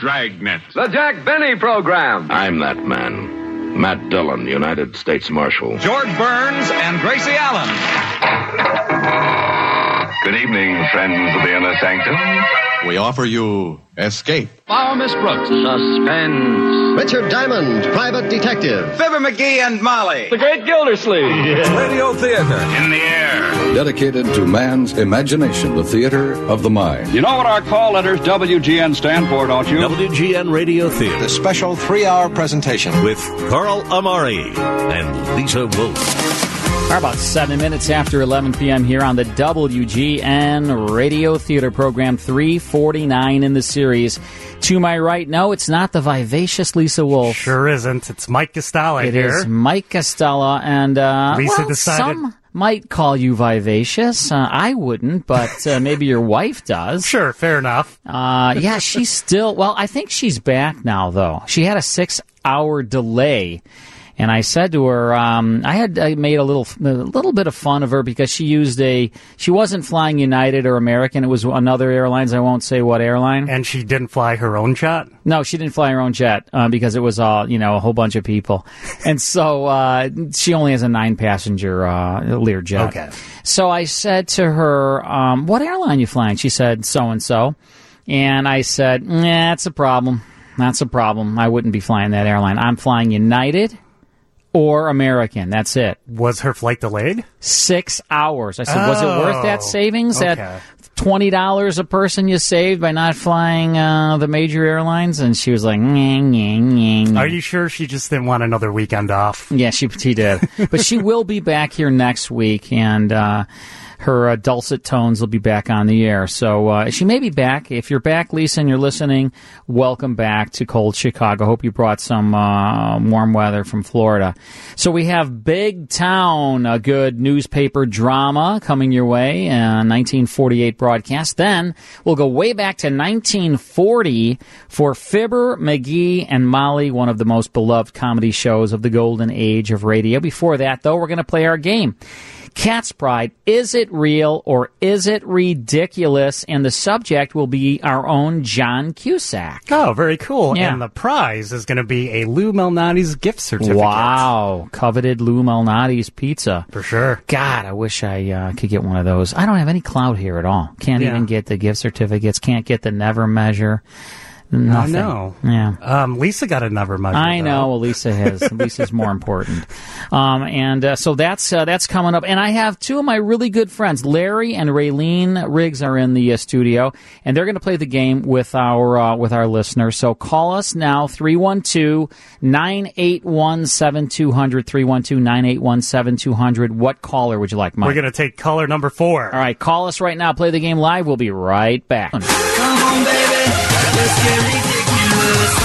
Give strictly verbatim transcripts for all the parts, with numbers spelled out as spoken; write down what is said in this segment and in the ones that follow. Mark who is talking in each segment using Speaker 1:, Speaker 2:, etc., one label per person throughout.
Speaker 1: Dragnet.
Speaker 2: The Jack Benny Program.
Speaker 3: I'm that man. Matt Dillon, United States Marshal.
Speaker 4: George Burns and Gracie Allen.
Speaker 5: Good evening, friends of the Inner Sanctum.
Speaker 6: We offer you Escape.
Speaker 2: Follow Miss Brooks. Suspense.
Speaker 7: Richard Diamond, Private Detective.
Speaker 4: Fibber McGee and Molly.
Speaker 2: The Great Gildersleeve.
Speaker 4: Yeah. Radio Theater.
Speaker 1: In the air.
Speaker 8: Dedicated to man's imagination, the theater of the mind.
Speaker 9: You know what our call letters W G N stand for, don't you?
Speaker 10: W G N Radio Theater.
Speaker 11: The special three-hour presentation
Speaker 10: with Carl Amari and Lisa Wolf.
Speaker 12: We're about seven minutes after eleven p.m. here on the W G N Radio Theater program, three forty-nine in the series. To my right, no, it's not the vivacious Lisa Wolf.
Speaker 13: Sure isn't. It's Mike Costella
Speaker 12: it
Speaker 13: here.
Speaker 12: It is Mike Costella, and uh,
Speaker 13: Lisa
Speaker 12: well,
Speaker 13: decided...
Speaker 12: some might call you vivacious. Uh, I wouldn't, but uh, maybe your wife does.
Speaker 13: Sure, fair enough.
Speaker 12: Uh, yeah, she's still... Well, I think she's back now, though. She had a six-hour delay. And I said to her, um, I had I made a little a little bit of fun of her because she used a, she wasn't flying United or American. It was another airlines. I won't say what airline.
Speaker 13: And she didn't fly her own jet?
Speaker 12: No, she didn't fly her own jet uh, because it was all, you know, a whole bunch of people. And so uh, she only has a nine-passenger uh, Learjet.
Speaker 13: Okay.
Speaker 12: So I said to her, um, what airline you flying? She said, so-and-so. And I said, nah, that's a problem. That's a problem. I wouldn't be flying that airline. I'm flying United or American. That's it.
Speaker 13: Was her flight delayed?
Speaker 12: Six hours. I said,
Speaker 13: oh,
Speaker 12: was it worth that savings?
Speaker 13: Okay.
Speaker 12: That twenty dollars a person you saved by not flying uh, the major airlines? And she was like, nyeh, nyeh, nyeh.
Speaker 13: Are you sure she just didn't want another weekend off?
Speaker 12: Yeah, she, she did. But she will be back here next week, and uh, her uh, dulcet tones will be back on the air. So uh, she may be back. If you're back, Lisa, and you're listening, welcome back to cold Chicago. Hope you brought some uh, warm weather from Florida. So we have Big Town, a good newspaper drama coming your way, a nineteen forty-eight broadcast. Then we'll go way back to nineteen forty for Fibber, McGee, and Molly, one of the most beloved comedy shows of the golden age of radio. Before that, though, we're going to play our game. Cat's Pride, is it real or is it ridiculous? And the subject will be our own John Cusack.
Speaker 13: Oh, very cool.
Speaker 12: Yeah.
Speaker 13: And the prize is going to be a Lou Malnati's gift certificate.
Speaker 12: Wow. Coveted Lou Malnati's pizza.
Speaker 13: For sure.
Speaker 12: God, I wish I uh, could get one of those. I don't have any clout here at all. Can't yeah. even get the gift certificates. Can't get the Never Measure. Nothing.
Speaker 13: I know.
Speaker 12: Yeah.
Speaker 13: Um, Lisa got a Never Measure.
Speaker 12: I
Speaker 13: though.
Speaker 12: know. Well, Lisa has. Lisa's more important. Um, and uh, so that's uh, that's coming up. And I have two of my really good friends, Larry and Raylene Riggs, are in the uh, studio, and they're going to play the game with our uh, with our listeners. So call us now, three one two, nine eight one, seven two zero zero, three one two, nine eight one, seven two zero zero. What caller would you like, Mike?
Speaker 13: We're going to take caller number four.
Speaker 12: All right, call us right now. Play the game live. We'll be right back.
Speaker 14: Come on, baby. Let's get ridiculous.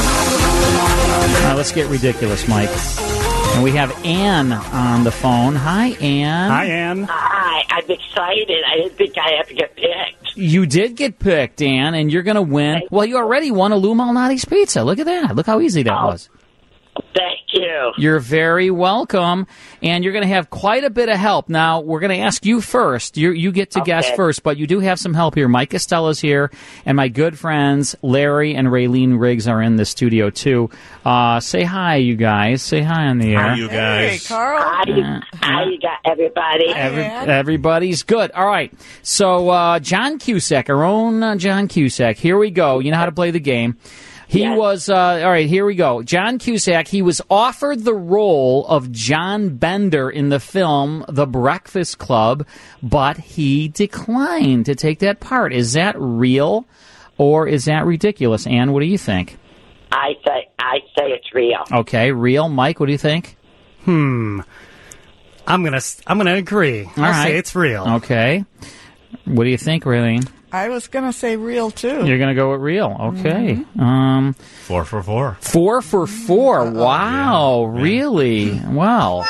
Speaker 12: All right, let's get ridiculous, Mike. And we have Ann on the phone. Hi, Ann.
Speaker 13: Hi, Ann.
Speaker 15: Hi, I'm excited. I didn't think I had to get picked.
Speaker 12: You did get picked, Ann, and you're going to win. Well, you already won a Lou Malnati's pizza. Look at that. Look how easy that
Speaker 15: oh,
Speaker 12: was.
Speaker 15: Thank you.
Speaker 12: You're very welcome, and you're going to have quite a bit of help. Now, we're going to ask you first. You you get to okay. guess first, but you do have some help here. Mike Costella's here, and my good friends Larry and Raylene Riggs are in the studio, too. Uh, say hi, you guys. Say hi on the air.
Speaker 1: Hi, you guys.
Speaker 15: Hey, Carl. Hi, uh, hi you got everybody.
Speaker 12: Every, everybody's good. All right. So, uh, John Cusack, our own uh, John Cusack. Here we go. You know how to play the game. He yes. was, uh, all right, here we go. John Cusack, he was offered the role of John Bender in the film The Breakfast Club, but he declined to take that part. Is that real or is that ridiculous? Ann, what do you think?
Speaker 15: I say, I say it's real.
Speaker 12: Okay, real. Mike, what do you think?
Speaker 13: Hmm. I'm gonna, I'm gonna agree.
Speaker 12: All
Speaker 13: I'll
Speaker 12: right.
Speaker 13: say it's real.
Speaker 12: Okay. What do you think, Raylene?
Speaker 16: I was going to say real, too.
Speaker 12: You're going to go with real. Okay. Mm-hmm. Um,
Speaker 1: four for four.
Speaker 12: Four for four. Uh-oh. Wow. Yeah. Really? Wow.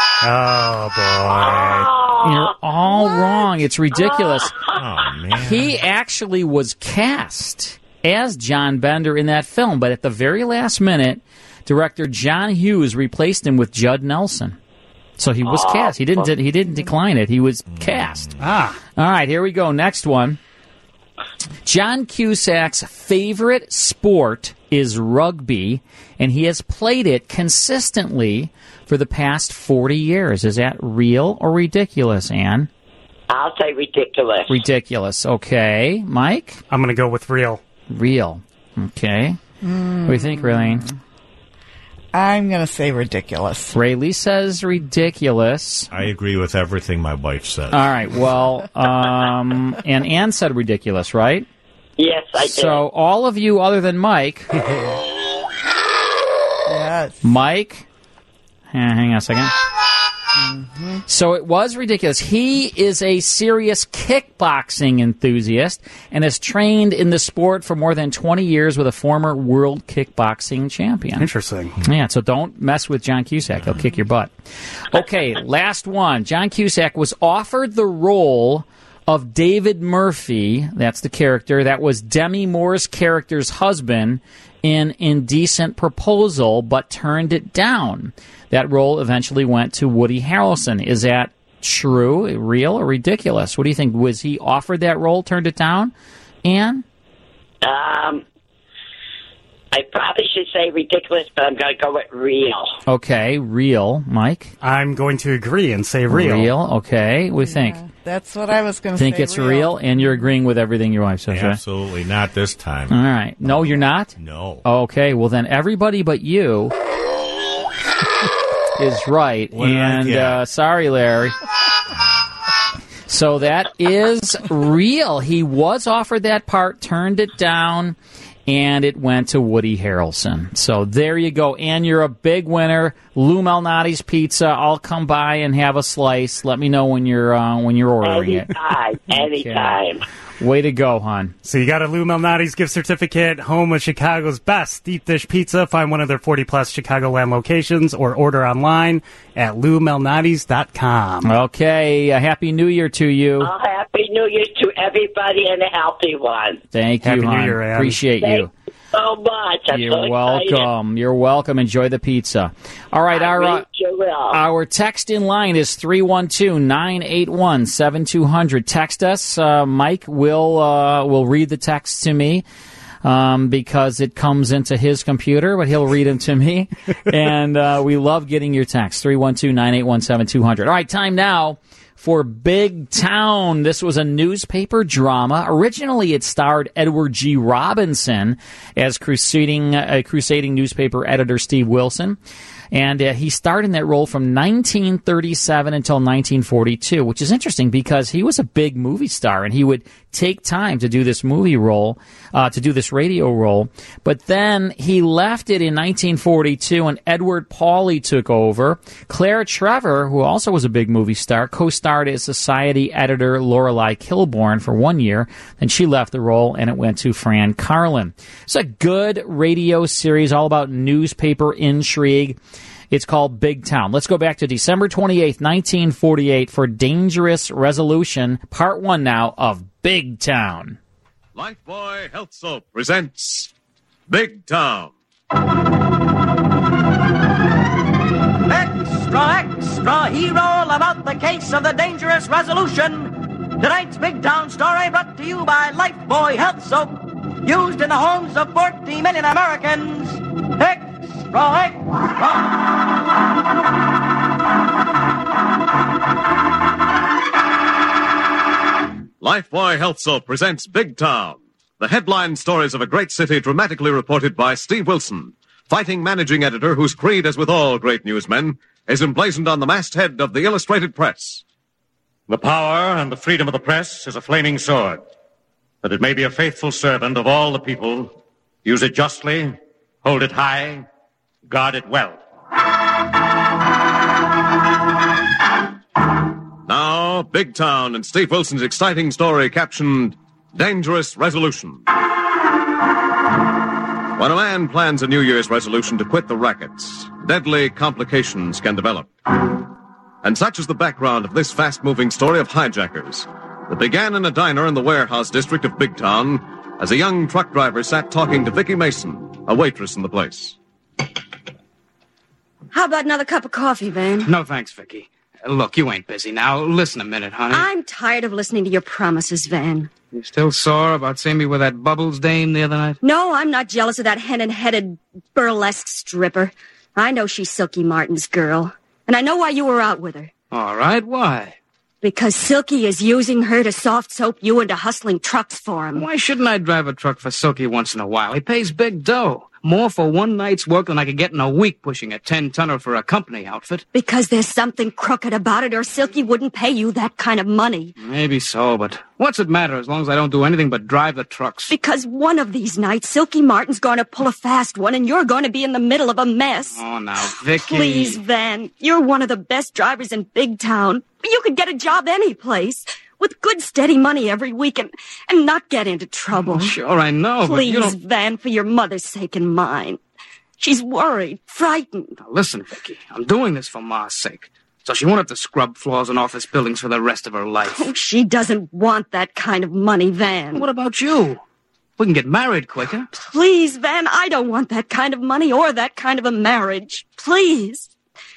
Speaker 13: Oh, boy.
Speaker 12: You're all what? wrong. It's ridiculous.
Speaker 1: Oh, man.
Speaker 12: He actually was cast as John Bender in that film, but at the very last minute, director John Hughes replaced him with Judd Nelson. So he was oh, cast. He didn't. He didn't decline it. He was cast.
Speaker 13: Ah.
Speaker 12: All right. Here we go. Next one. John Cusack's favorite sport is rugby, and he has played it consistently for the past forty years. Is that real or ridiculous, Ann?
Speaker 15: I'll say ridiculous.
Speaker 12: Ridiculous. Okay. Mike?
Speaker 13: I'm going to go with real.
Speaker 12: Real. Okay. Mm. What do you think, Raylene?
Speaker 16: I'm going to say ridiculous.
Speaker 12: Rayleigh says ridiculous.
Speaker 1: I agree with everything my wife said.
Speaker 12: All right. Well, um, and Ann said ridiculous, right?
Speaker 15: Yes, I did.
Speaker 12: So all of you other than Mike.
Speaker 16: Yes.
Speaker 12: Mike. Hang on a second. Mm-hmm. So it was ridiculous. He is a serious kickboxing enthusiast and has trained in the sport for more than twenty years with a former world kickboxing champion.
Speaker 13: Interesting.
Speaker 12: Yeah, so don't mess with John Cusack. He'll kick your butt. Okay, last one. John Cusack was offered the role of David Murphy, that's the character, that was Demi Moore's character's husband in Indecent Proposal, but turned it down. That role eventually went to Woody Harrelson. Is that true, real, or ridiculous? What do you think? Was he offered that role, turned it down? Ann?
Speaker 15: Um, I probably should say ridiculous, but I'm going to go with real.
Speaker 12: Okay, real. Mike?
Speaker 13: I'm going to agree and say real.
Speaker 12: Real, okay. What do you think?
Speaker 16: Yeah, that's what I was going to say.
Speaker 12: Think it's real.
Speaker 16: real,
Speaker 12: and you're agreeing with everything your wife says, right?
Speaker 1: Absolutely not this time.
Speaker 12: All right. No, you're not?
Speaker 1: No.
Speaker 12: Okay, well then everybody but you is right.
Speaker 1: What did I
Speaker 12: and
Speaker 1: get?
Speaker 12: uh, sorry, Larry. So that is real. He was offered that part, turned it down, and it went to Woody Harrelson. So there you go. And you're a big winner. Lou Malnati's Pizza. I'll come by and have a slice. Let me know when you're uh, when you're ordering
Speaker 15: anytime,
Speaker 12: it.
Speaker 15: Anytime.
Speaker 12: Okay. Way to go, hon.
Speaker 13: So you got a Lou Malnati's gift certificate, home of Chicago's best deep dish pizza. Find one of their forty-plus Chicagoland locations or order online at lou malnatis dot com.
Speaker 12: Okay, a Happy New Year to you.
Speaker 15: Oh, Happy New Year to everybody and a healthy one.
Speaker 12: Thank
Speaker 13: Happy
Speaker 12: you,
Speaker 13: New
Speaker 12: hon.
Speaker 13: Year, Ann.
Speaker 12: Appreciate
Speaker 15: Thank
Speaker 12: you.
Speaker 15: you so much. I'm
Speaker 12: You're
Speaker 15: so
Speaker 12: welcome.
Speaker 15: excited.
Speaker 12: You're welcome. Enjoy the pizza. All right,
Speaker 15: I
Speaker 12: our uh,
Speaker 15: really will.
Speaker 12: our text in line is three one two, nine eight one, seven two zero zero. Text us. Uh, Mike will uh, will read the text to me um, because it comes into his computer, but he'll read them to me. And uh, we love getting your text. three one two, nine eight one, seven two zero zero. All right, time now for Big Town. This was a newspaper drama. Originally, it starred Edward G. Robinson as crusading, uh, crusading newspaper editor Steve Wilson. And uh, he starred in that role from nineteen thirty-seven until nineteen forty-two, which is interesting because he was a big movie star and he would take time to do this movie role, uh, to do this radio role. But then he left it in nineteen forty-two and Edward Pauley took over. Claire Trevor, who also was a big movie star, co-starred as Society editor Lorelei Kilborn for one year. Then she left the role and it went to Fran Carlin. It's a good radio series all about newspaper intrigue. It's called Big Town. Let's go back to December twenty-eighth, nineteen forty-eight for Dangerous Resolution, part one now of Big Town.
Speaker 6: Lifebuoy Health Soap presents Big Town.
Speaker 17: Extra, extra, hero about the case of the Dangerous Resolution. Tonight's Big Town story brought to you by Lifebuoy Health Soap, used in the homes of forty million Americans. Extra,
Speaker 6: Lifebuoy Health Soap presents Big Town. The headline stories of a great city dramatically reported by Steve Wilson, fighting managing editor whose creed, as with all great newsmen, is emblazoned on the masthead of the Illustrated Press.
Speaker 18: The power and the freedom of the press is a flaming sword, that it may be a faithful servant of all the people, use it justly, hold it high, guard it well.
Speaker 6: Now, Big Town and Steve Wilson's exciting story captioned Dangerous Resolution. When a man plans a New Year's resolution to quit the rackets, deadly complications can develop. And such is the background of this fast-moving story of hijackers that began in a diner in the warehouse district of Big Town as a young truck driver sat talking to Vicki Mason, a waitress in the place.
Speaker 19: How about another cup of coffee, Van?
Speaker 9: No, thanks, Vicky.
Speaker 19: Look, you ain't busy now. Listen a minute, honey.
Speaker 20: I'm tired of listening to your promises, Van.
Speaker 19: You still sore about seeing me with that Bubbles dame the other night?
Speaker 20: No, I'm not jealous of that hennin-headed burlesque stripper. I know she's Silky Martin's girl. And I know why you were out with her.
Speaker 19: All right, why?
Speaker 20: Because Silky is using her to soft soap you into hustling trucks for him.
Speaker 19: Why shouldn't I drive a truck for Silky once in a while? He pays big dough. More for one night's work than I could get in a week pushing a ten-tonner for a company outfit.
Speaker 20: Because there's something crooked about it, or Silky wouldn't pay you that kind of money.
Speaker 19: Maybe so, but what's it matter as long as I don't do anything but drive the trucks?
Speaker 20: Because one of these nights, Silky Martin's going to pull a fast one, and you're going to be in the middle of a mess.
Speaker 19: Oh, now, Vicky.
Speaker 20: Please, Van. You're one of the best drivers in Big Town. You could get a job any place. With good, steady money every week and, and not get into trouble.
Speaker 19: Oh, sure, I know,
Speaker 20: Please,
Speaker 19: but you don't...
Speaker 20: Van, for your mother's sake and mine. She's worried, frightened.
Speaker 19: Now, listen, Vicky, I'm doing this for Ma's sake. So she won't have to scrub floors and office buildings for the rest of her life.
Speaker 20: Oh, she doesn't want that kind of money, Van.
Speaker 19: What about you? We can get married quicker.
Speaker 20: Please, Van, I don't want that kind of money or that kind of a marriage. Please.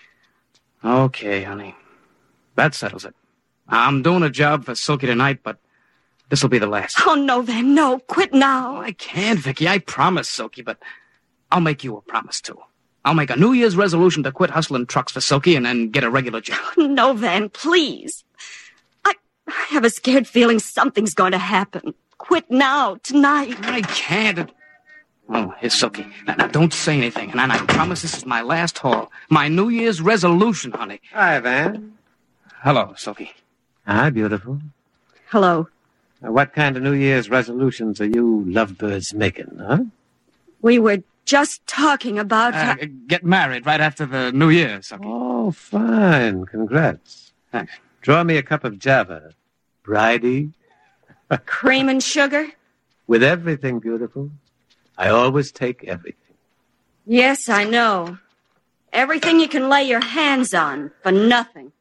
Speaker 19: Okay, honey. That settles it. I'm doing a job for Silky tonight, but this'll be the last.
Speaker 20: Oh, no, Van, no. Quit now.
Speaker 19: Oh, I can't, Vicky. I promise, Silky, but I'll make you a promise, too. I'll make a New Year's resolution to quit hustling trucks for Silky and then get a regular job.
Speaker 20: No, Van, please. I, I have a scared feeling something's going to happen. Quit now, tonight.
Speaker 19: I can't. Oh, here's Silky. Now, now, don't say anything, and I promise this is my last haul. My New Year's resolution, honey.
Speaker 21: Hi, Van.
Speaker 19: Hello, Silky.
Speaker 21: Hi, beautiful.
Speaker 20: Hello.
Speaker 21: Now, what kind of New Year's resolutions are you lovebirds making, huh?
Speaker 20: We were just talking about...
Speaker 19: Uh, get married right after the New Year, Silky.
Speaker 21: Oh, fine. Congrats.
Speaker 19: Thanks.
Speaker 21: Draw me a cup of Java. Bridie.
Speaker 20: Cream and sugar?
Speaker 21: With everything, beautiful. I always take everything.
Speaker 20: Yes, I know. Everything you can lay your hands on, for nothing.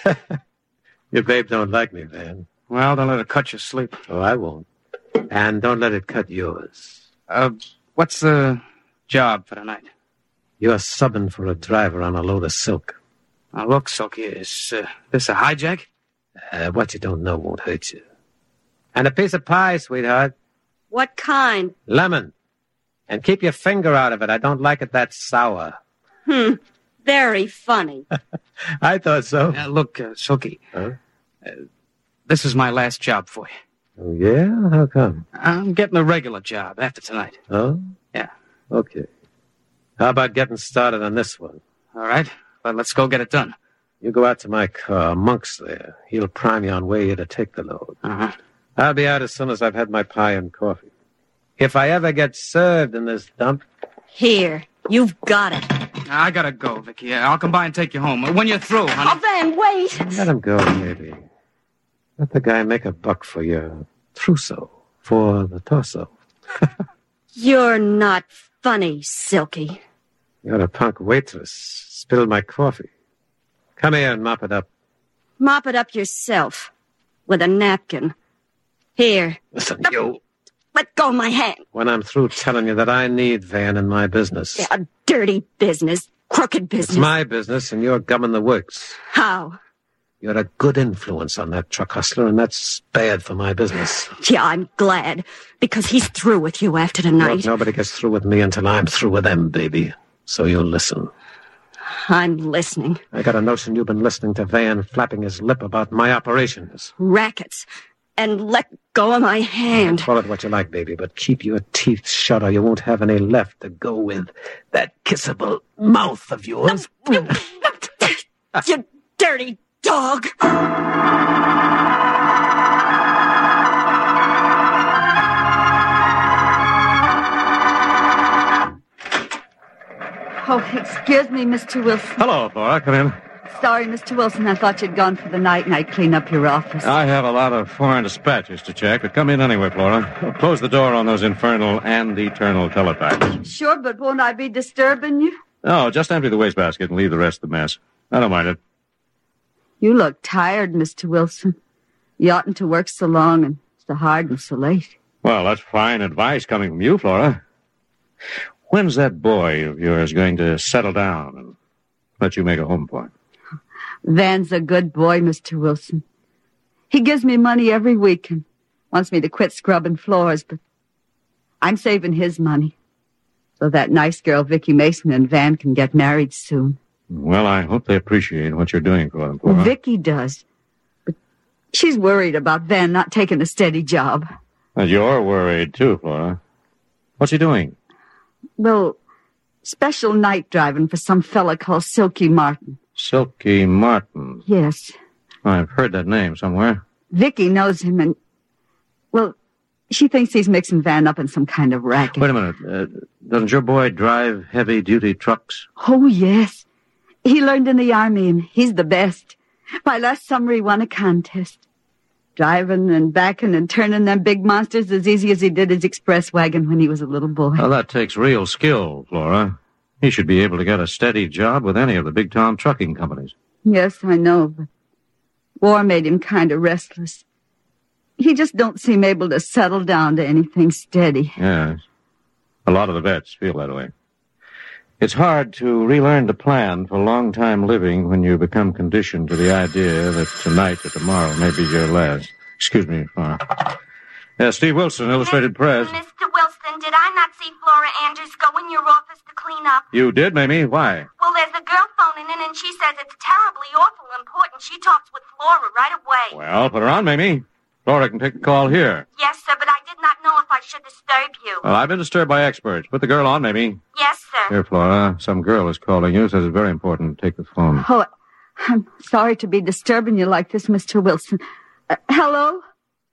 Speaker 21: Your babe don't like me, Van.
Speaker 19: Well, don't let it cut your sleep.
Speaker 21: Oh, I won't. And don't let it cut yours.
Speaker 19: Uh, what's the job for tonight?
Speaker 21: You're subbing for a driver on a load of silk.
Speaker 19: Now, look, Silky, is uh, this a hijack?
Speaker 21: Uh, what you don't know won't hurt you. And a piece of pie, sweetheart.
Speaker 20: What kind?
Speaker 21: Lemon. And keep your finger out of it. I don't like it that sour.
Speaker 20: Hmm. Very funny.
Speaker 21: I thought so.
Speaker 19: Uh, look, uh, Silky.
Speaker 21: Huh?
Speaker 19: Uh, this is my last job for you.
Speaker 21: Oh, yeah? How come?
Speaker 19: I'm getting a regular job after tonight.
Speaker 21: Oh?
Speaker 19: Yeah.
Speaker 21: Okay. How about getting started on this one?
Speaker 19: All right. Well, let's go get it done.
Speaker 21: You go out to my car. Monk's there. He'll prime you on where you're to take the load.
Speaker 19: Uh-huh.
Speaker 21: I'll be out as soon as I've had my pie and coffee. If I ever get served in this dump...
Speaker 20: Here. You've got it.
Speaker 19: I gotta go, Vicky. I'll come by and take you home. When you're through, honey.
Speaker 20: Oh, Van, wait.
Speaker 21: Let him go, baby. Let the guy make a buck for your trousseau, for the torso.
Speaker 20: You're not funny, Silky.
Speaker 21: You're a punk waitress. Spilled my coffee. Come here and mop it up.
Speaker 20: Mop it up yourself. With a napkin. Here.
Speaker 21: Listen, you...
Speaker 20: Let go of my hand.
Speaker 21: When I'm through telling you that I need Van in my business.
Speaker 20: Yeah, a dirty business. Crooked business.
Speaker 21: It's my business, and you're gumming the works.
Speaker 20: How?
Speaker 21: You're a good influence on that truck hustler, and that's bad for my business.
Speaker 20: Yeah, I'm glad. Because he's through with you after tonight.
Speaker 21: Look, nobody gets through with me until I'm through with them, baby. So you'll listen.
Speaker 20: I'm listening.
Speaker 21: I got a notion you've been listening to Van flapping his lip about my operations.
Speaker 20: Rackets. And let go of my hand.
Speaker 21: Call it what you like, baby, but keep your teeth shut or you won't have any left to go with that kissable mouth of yours.
Speaker 20: You dirty dog.
Speaker 22: Oh, excuse me, Mister Wilson.
Speaker 18: Hello, Flora. Come in.
Speaker 22: Sorry, Mister Wilson. I thought you'd gone for the night and I'd clean up your office.
Speaker 18: I have a lot of foreign dispatches to check, but come in anyway, Flora. Close the door on those infernal and eternal teletypes.
Speaker 22: Sure, but won't I be disturbing you?
Speaker 18: No, just empty the wastebasket and leave the rest of the mess. I don't mind it.
Speaker 22: You look tired, Mister Wilson. You oughtn't to work so long and so hard and so late.
Speaker 18: Well, that's fine advice coming from you, Flora. When's that boy of yours going to settle down and let you make a home for him?
Speaker 22: Van's a good boy, Mister Wilson. He gives me money every week and wants me to quit scrubbing floors, but I'm saving his money so that nice girl Vicky Mason and Van can get married soon.
Speaker 18: Well, I hope they appreciate what you're doing for them, Flora.
Speaker 22: Well, Vicky does, but she's worried about Van not taking a steady job.
Speaker 18: And you're worried, too, Flora. What's he doing?
Speaker 22: Well, special night driving for some fella called Silky Martin.
Speaker 18: Silky Martin.
Speaker 22: Yes.
Speaker 18: I've heard that name somewhere.
Speaker 22: Vicky knows him and, well, she thinks he's mixing Van up in some kind of racket.
Speaker 18: Wait a minute. Uh, doesn't your boy drive heavy-duty trucks?
Speaker 22: Oh, yes. He learned in the Army, and he's the best. Why, last summer he won a contest. Driving and backing and turning them big monsters as easy as he did his express wagon when he was a little boy.
Speaker 18: Well, that takes real skill, Flora. He should be able to get a steady job with any of the big-town trucking companies.
Speaker 22: Yes, I know, but war made him kind of restless. He just don't seem able to settle down to anything steady.
Speaker 18: Yes. A lot of the vets feel that way. It's hard to relearn to plan for long-time living when you become conditioned to the idea that tonight or tomorrow may be your last. Excuse me, Flora. Yeah, Steve Wilson, Illustrated Press.
Speaker 3: Mister Wilson, did I not see Flora Andrews go in your office to clean up?
Speaker 18: You did, Mamie? Why?
Speaker 3: Well, there's a girl phoning in, and she says it's terribly awful important. She talks with Flora right away.
Speaker 18: Well, put her on, Mamie. Flora can take the call here.
Speaker 3: Yes, sir, but I did not know if I should disturb you.
Speaker 18: Well, I've been disturbed by experts. Put the girl on, Mamie.
Speaker 3: Yes, sir.
Speaker 18: Here, Flora, some girl is calling you. Says it's very important. Take the phone.
Speaker 22: Oh, I'm sorry to be disturbing you like this, Mister Wilson. Uh, hello?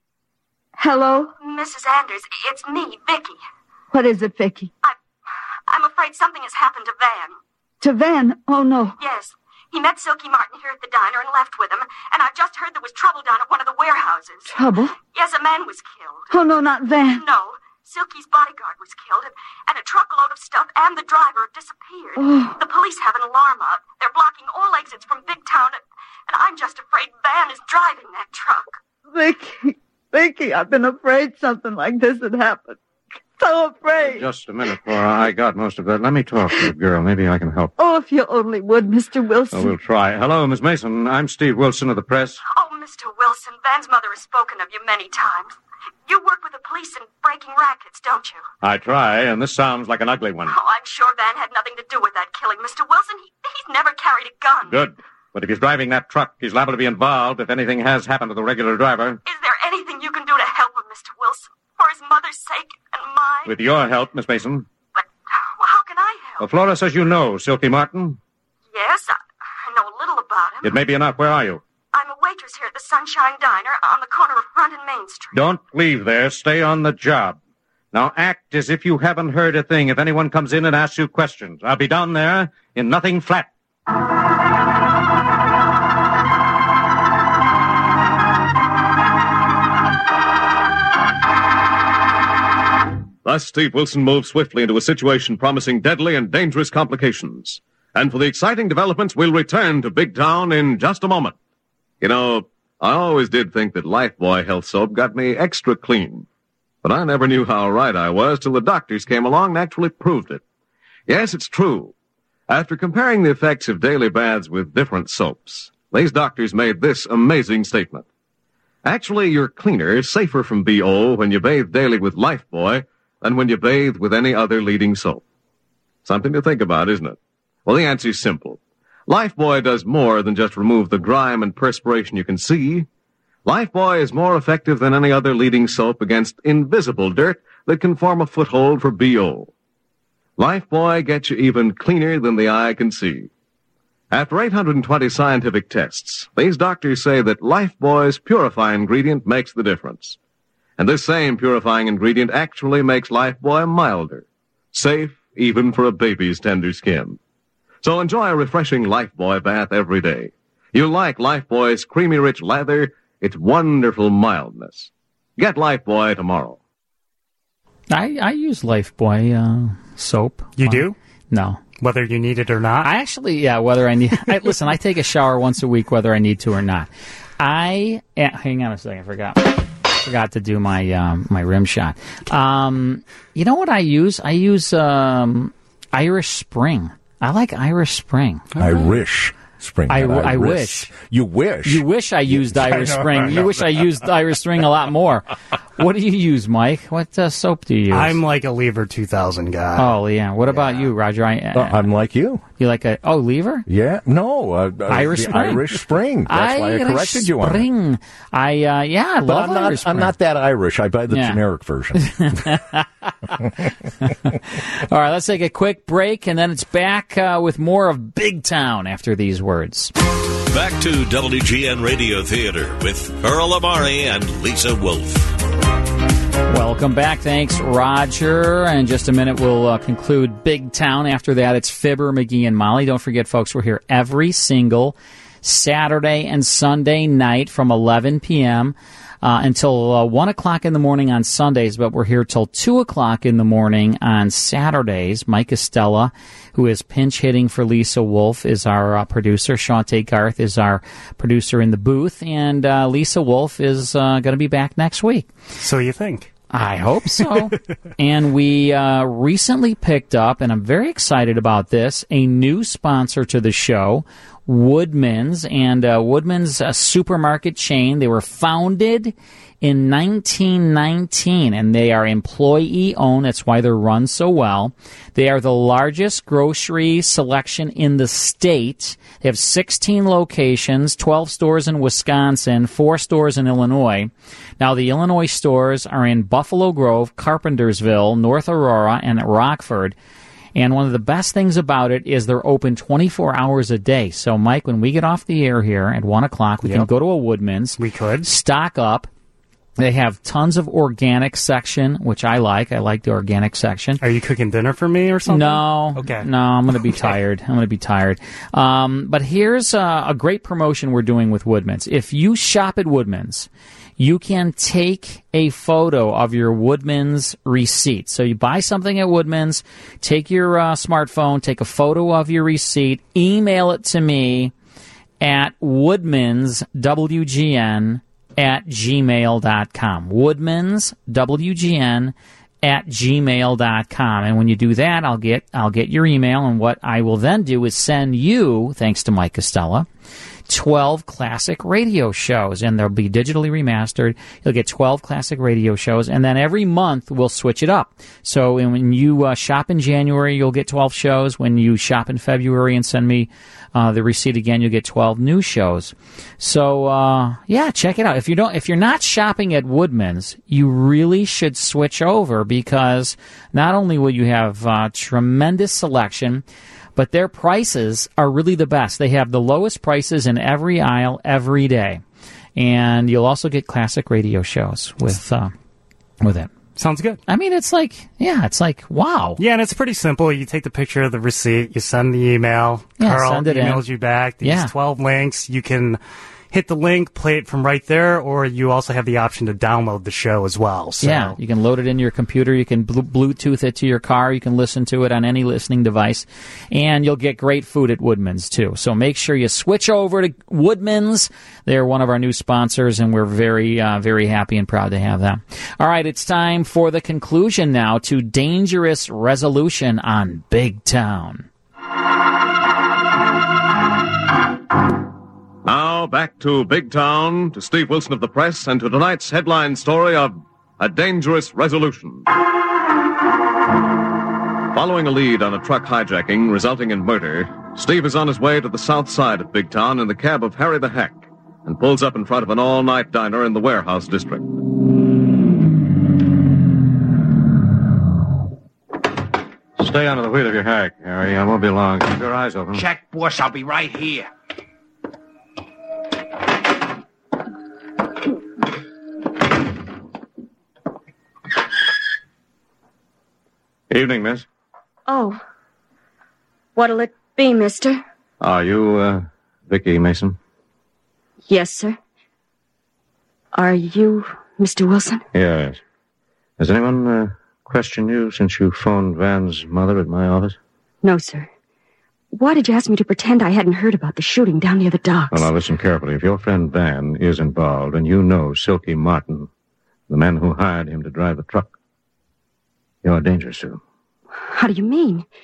Speaker 22: Hello?
Speaker 3: Missus Anders, it's me, Vicky.
Speaker 22: What is it, Vicky?
Speaker 3: I, I'm afraid something has happened to Van.
Speaker 22: To Van? Oh, no.
Speaker 3: Yes. He met Silky Martin here at the diner and left with him, and I've just heard there was trouble down at one of the warehouses.
Speaker 22: Trouble?
Speaker 3: Yes, a man was killed.
Speaker 22: Oh, no, not Van.
Speaker 3: No. Silky's bodyguard was killed, and, and a truckload of stuff and the driver have disappeared.
Speaker 22: Oh.
Speaker 3: The police have an alarm out. They're blocking all exits from Big Town, and, and I'm just afraid Van is driving that truck.
Speaker 22: Vicky, Vicky, I've been afraid something like this had happened. So afraid.
Speaker 18: Just a minute, Flora. I got most of that. Let me talk to the girl. Maybe I can help.
Speaker 22: Oh, if you only would, Mister Wilson.
Speaker 18: Oh, we'll try. Hello, Miss Mason. I'm Steve Wilson of the press.
Speaker 3: Oh, Mister Wilson, Van's mother has spoken of you many times. You work with the police in breaking rackets, don't you?
Speaker 18: I try, and this sounds like an ugly one.
Speaker 3: Oh, I'm sure Van had nothing to do with that killing, Mister Wilson. He, he's never carried a gun.
Speaker 18: Good. But if he's driving that truck, he's liable to be involved if anything has happened to the regular driver.
Speaker 3: Is there anything you can do to help him, Mister Wilson? For his mother's sake and mine?
Speaker 18: With your help, Miss Mason.
Speaker 3: But well, how can I help?
Speaker 18: Well, Flora says you know Silky Martin.
Speaker 3: Yes, I, I know a little about him.
Speaker 18: It may be enough. Where are you?
Speaker 3: I'm a waitress here at the Sunshine Diner on the corner of Front and Main Street.
Speaker 18: Don't leave there. Stay on the job. Now act as if you haven't heard a thing if anyone comes in and asks you questions. I'll be down there in nothing flat.
Speaker 6: Thus, Steve Wilson moved swiftly into a situation promising deadly and dangerous complications. And for the exciting developments, we'll return to Big Town in just a moment. You know, I always did think that Lifebuoy Health Soap got me extra clean. But I never knew how right I was till the doctors came along and actually proved it. Yes, it's true. After comparing the effects of daily baths with different soaps, these doctors made this amazing statement. Actually, you're cleaner, safer from B O when you bathe daily with Lifebuoy than when you bathe with any other leading soap. Something to think about, isn't it? Well, the answer's simple. Lifebuoy does more than just remove the grime and perspiration you can see. Lifebuoy is more effective than any other leading soap against invisible dirt that can form a foothold for B O. Lifebuoy gets you even cleaner than the eye can see. After eight hundred twenty scientific tests, these doctors say that Lifebuoy's purifying ingredient makes the difference. And this same purifying ingredient actually makes Lifebuoy milder, safe even for a baby's tender skin. So enjoy a refreshing Lifebuoy bath every day. You'll like Lifebuoy's creamy rich lather, its wonderful mildness. Get Lifebuoy tomorrow.
Speaker 12: I, I use Lifebuoy uh, soap.
Speaker 13: You
Speaker 12: uh,
Speaker 13: do?
Speaker 12: No.
Speaker 13: Whether you need it or not?
Speaker 12: I actually, yeah, whether I need... I, listen, I take a shower once a week whether I need to or not. I... Uh, hang on a second, I forgot. Forgot to do my um, my rim shot. Um, you know what I use? I use um, Irish Spring. I like Irish Spring.
Speaker 1: Irish.
Speaker 5: Spring.
Speaker 12: I,
Speaker 5: that
Speaker 12: w- I
Speaker 5: Iris.
Speaker 12: wish.
Speaker 5: You wish.
Speaker 12: You wish I used
Speaker 5: I
Speaker 12: Irish
Speaker 5: know,
Speaker 12: Spring.
Speaker 5: I
Speaker 12: You
Speaker 5: know.
Speaker 12: wish I used Irish Spring a lot more. What do you use, Mike? What uh, soap do you use?
Speaker 13: I'm like a Lever two thousand guy.
Speaker 12: Oh, yeah. What about you, Roger? I, uh,
Speaker 5: Uh, I'm like you.
Speaker 12: You like a oh Lever?
Speaker 5: Yeah, no, uh, uh,
Speaker 12: Irish
Speaker 5: the
Speaker 12: Spring.
Speaker 5: Irish Spring. That's why I
Speaker 12: Irish
Speaker 5: corrected you on it.
Speaker 12: Spring. I uh, yeah, I
Speaker 5: But
Speaker 12: love
Speaker 5: I'm not.
Speaker 12: Irish Spring.
Speaker 5: I'm not that Irish. I buy the
Speaker 12: Yeah.
Speaker 5: generic version.
Speaker 12: All right, let's take a quick break, and then it's back uh, with more of Big Town after these words.
Speaker 10: Back to W G N Radio Theater with Earl Amari and Lisa Wolf.
Speaker 12: Welcome back. Thanks, Roger. In just a minute, we'll uh, conclude Big Town. After that, it's Fibber, McGee, and Molly. Don't forget, folks, we're here every single Saturday and Sunday night from eleven p.m. Uh, until uh, one o'clock in the morning on Sundays, but we're here till two o'clock in the morning on Saturdays. Mike Estella, who is pinch hitting for Lisa Wolf, is our uh, producer. Shawntae Garth is our producer in the booth, and uh, Lisa Wolf is uh, going to be back next week.
Speaker 13: So you think?
Speaker 12: I hope so. And we uh, recently picked up, and I'm very excited about this, a new sponsor to the show, Woodman's. And uh, Woodman's a supermarket chain. They were founded in nineteen nineteen, and they are employee-owned. That's why they're run so well. They are the largest grocery selection in the state. They have sixteen locations, twelve stores in Wisconsin, four stores in Illinois. Now, the Illinois stores are in Buffalo Grove, Carpentersville, North Aurora, and Rockford. And one of the best things about it is they're open twenty-four hours a day. So, Mike, when we get off the air here at one o'clock, we
Speaker 13: Yep.
Speaker 12: can go to a Woodman's.
Speaker 13: We could.
Speaker 12: Stock up. They have tons of organic section, which I like. I like the organic section.
Speaker 13: Are you cooking dinner for me or something?
Speaker 12: No.
Speaker 13: Okay.
Speaker 12: No, I'm going to be
Speaker 13: Okay.
Speaker 12: tired. I'm going to be tired. Um, but here's uh, a great promotion we're doing with Woodman's. If you shop at Woodman's, you can take a photo of your Woodman's receipt. So you buy something at Woodman's, take your uh, smartphone, take a photo of your receipt, email it to me at Woodman's W G N at gmail dot com. Woodman's W G N at gmail dot com. And when you do that, I'll get I'll get your email, and what I will then do is send you, thanks to Mike Costello, twelve classic radio shows, and they'll be digitally remastered. You'll get twelve classic radio shows, and then every month we'll switch it up. So when you uh, shop in January, you'll get twelve shows. When you shop in February and send me uh, the receipt again, you'll get twelve new shows. So uh, yeah, check it out. If you don't, if you're not shopping at Woodman's, you really should switch over, because not only will you have uh, tremendous selection, but their prices are really the best. They have the lowest prices in every aisle every day. And you'll also get classic radio shows with uh, with it.
Speaker 13: Sounds good.
Speaker 12: I mean, it's like, yeah, it's like, wow.
Speaker 13: Yeah, and it's pretty simple. You take the picture of the receipt, you send the email.
Speaker 12: Yeah,
Speaker 13: Carl
Speaker 12: send it in.
Speaker 13: emails you back. These
Speaker 12: Yeah.
Speaker 13: twelve links. You can hit the link, play it from right there, or you also have the option to download the show as well. So.
Speaker 12: Yeah, you can load it into your computer. You can bl- Bluetooth it to your car. You can listen to it on any listening device. And you'll get great food at Woodman's, too. So make sure you switch over to Woodman's. They're one of our new sponsors, and we're very, uh, very happy and proud to have them. All right, it's time for the conclusion now to Dangerous Resolution on Big Town.
Speaker 6: Now, back to Big Town, to Steve Wilson of the Press, and to tonight's headline story of A Dangerous Resolution. Following a lead on a truck hijacking resulting in murder, Steve is on his way to the south side of Big Town in the cab of Harry the Hack and pulls up in front of an all-night diner in the Warehouse District.
Speaker 18: Stay under the wheel of your hack, Harry. I won't be long. Keep your eyes open.
Speaker 7: Check, boss. I'll be right here.
Speaker 18: Evening, miss.
Speaker 20: Oh. What'll it be, mister?
Speaker 18: Are you, uh, Vicky Mason?
Speaker 20: Yes, sir. Are you Mister Wilson?
Speaker 18: Yes. Has anyone, uh, questioned you since you phoned Van's mother at my office?
Speaker 20: No, sir. Why did you ask me to pretend I hadn't heard about the shooting down near the docks?
Speaker 18: Well, now listen carefully. If your friend Van is involved and you know Silky Martin, the man who hired him to drive the truck, you're dangerous to him.
Speaker 20: How do you mean?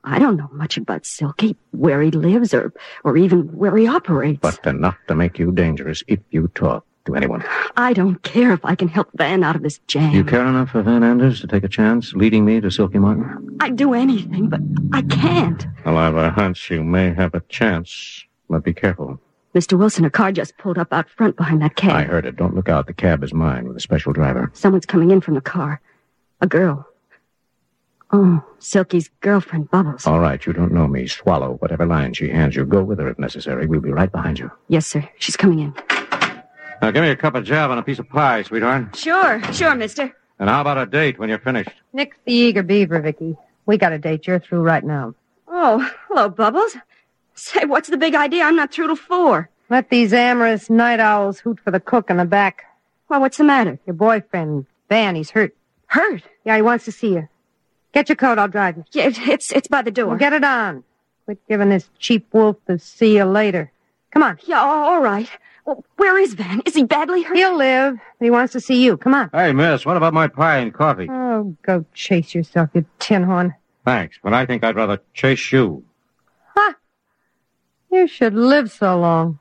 Speaker 20: I don't know much about Silky, where he lives, or, or even where he operates.
Speaker 18: But enough to make you dangerous if you talk to anyone.
Speaker 20: I don't care if I can help Van out of this jam.
Speaker 18: You care enough for Van Anders to take a chance leading me to Silky Martin?
Speaker 20: I'd do anything, but I can't.
Speaker 18: Well, I've a hunch you may have a chance, but be careful.
Speaker 20: Mister Wilson, a car just pulled up out front behind that cab.
Speaker 18: I heard it. Don't look out. The cab is mine with a special driver.
Speaker 20: Someone's coming in from the car. A girl. Oh, Silky's girlfriend, Bubbles.
Speaker 18: All right, you don't know me. Swallow whatever line she hands you. Go with her if necessary. We'll be right behind you.
Speaker 20: Yes, sir. She's coming in.
Speaker 18: Now, give me a cup of java and a piece of pie, sweetheart.
Speaker 20: Sure, sure, mister.
Speaker 18: And how about a date when you're finished?
Speaker 2: Nick's the eager beaver, Vicky. We got a date. You're through right now.
Speaker 20: Oh, hello, Bubbles. Say, what's the big idea? I'm not through till four.
Speaker 2: Let these amorous night owls hoot for the cook in the back.
Speaker 20: Well, what's the matter?
Speaker 2: Your boyfriend, Van, he's hurt.
Speaker 20: Hurt?
Speaker 2: Yeah, he wants to see you. Get your coat, I'll drive you.
Speaker 20: Yeah, it's it's by the door.
Speaker 2: Well, get it on. Quit giving this cheap wolf the see you later. Come on.
Speaker 20: Yeah, all right. Well, where is Van? Is he badly hurt?
Speaker 2: He'll live, but he wants to see you. Come on.
Speaker 18: Hey, miss, what about my pie and coffee?
Speaker 2: Oh, go chase yourself, you tin horn.
Speaker 18: Thanks, but I think I'd rather chase you.
Speaker 2: Huh? You should live so long.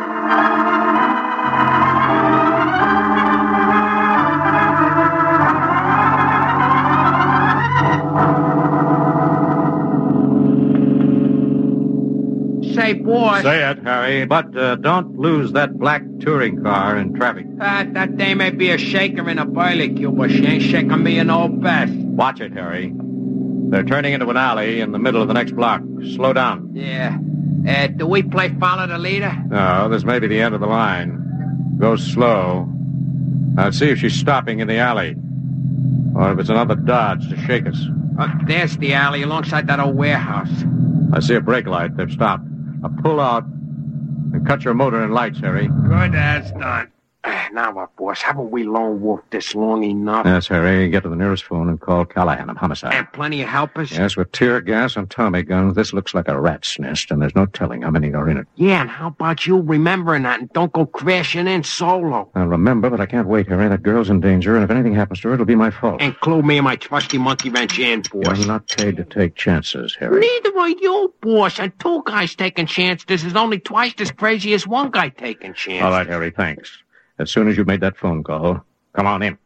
Speaker 7: Say, boss.
Speaker 18: Say it, Harry, but uh, don't lose that black touring car in traffic.
Speaker 7: Uh, that day may be a shaker in a barbecue, but she ain't shaking me in no best.
Speaker 18: Watch it, Harry. They're turning into an alley in the middle of the next block. Slow down.
Speaker 7: Yeah. Uh, do we play follow the leader?
Speaker 18: No, this may be the end of the line. Go slow. Now, see if she's stopping in the alley. Or if it's another Dodge to shake us.
Speaker 7: Uh, there's the alley alongside that old warehouse.
Speaker 18: I see a brake light. They've stopped. Now pull out and cut your motor and lights, Harry.
Speaker 7: Good as done. Now what, boss? Haven't we lone wolfed this long enough?
Speaker 18: Yes, Harry. Get to the nearest phone and call Callahan of homicide.
Speaker 7: And plenty of helpers?
Speaker 18: Yes, with tear gas and Tommy guns, this looks like a rat's nest, and there's no telling how many are in it.
Speaker 7: Yeah, and how about you remembering that and don't go crashing in solo?
Speaker 18: I'll remember, but I can't wait, Harry. That girl's in danger, and if anything happens to her, it'll be my fault.
Speaker 7: Include me and my trusty monkey wrench in, boss.
Speaker 18: You're not paid to take chances, Harry.
Speaker 7: Neither are you, boss. And two guys taking chances is only twice as crazy as one guy taking chances.
Speaker 18: All right, Harry, thanks. As soon as you've made that phone call, come on in.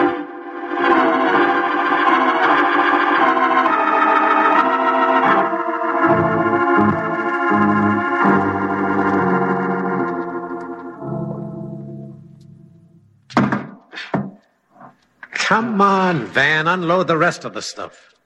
Speaker 21: Come on, Van, unload the rest of the stuff.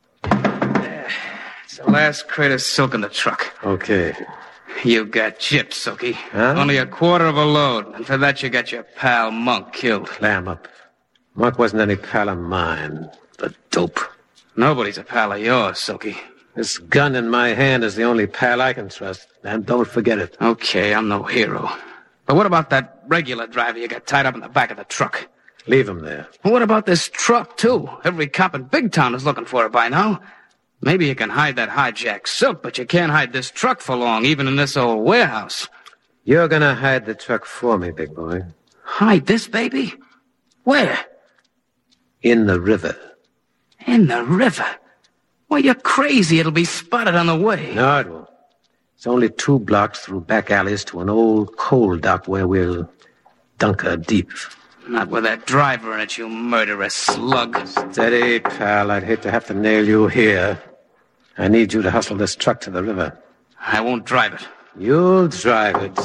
Speaker 19: It's the last crate of silk in the truck.
Speaker 21: Okay.
Speaker 19: You got gypped, Silky.
Speaker 21: Huh?
Speaker 19: Only a quarter of a load. And for that, you got your pal Monk killed.
Speaker 21: Lamb up. Monk wasn't any pal of mine. The dope.
Speaker 19: Nobody's a pal of yours, Silky.
Speaker 21: This gun in my hand is the only pal I can trust. And don't forget it.
Speaker 19: Okay, I'm no hero. But what about that regular driver you got tied up in the back of the truck?
Speaker 21: Leave him there.
Speaker 19: Well, what about this truck, too? Every cop in Big Town is looking for it by now. Maybe you can hide that hijacked silk, but you can't hide this truck for long, even in this old warehouse.
Speaker 21: You're gonna hide the truck for me, big boy.
Speaker 19: Hide this baby? Where?
Speaker 21: In the river.
Speaker 19: In the river? Well, you're crazy. It'll be spotted on the way.
Speaker 21: No, it won't. It's only two blocks through back alleys to an old coal dock where we'll dunk her deep.
Speaker 19: Not with that driver in it, you murderous slug.
Speaker 21: Steady, pal. I'd hate to have to nail you here. I need you to hustle this truck to the river.
Speaker 19: I won't drive it.
Speaker 21: You'll drive it.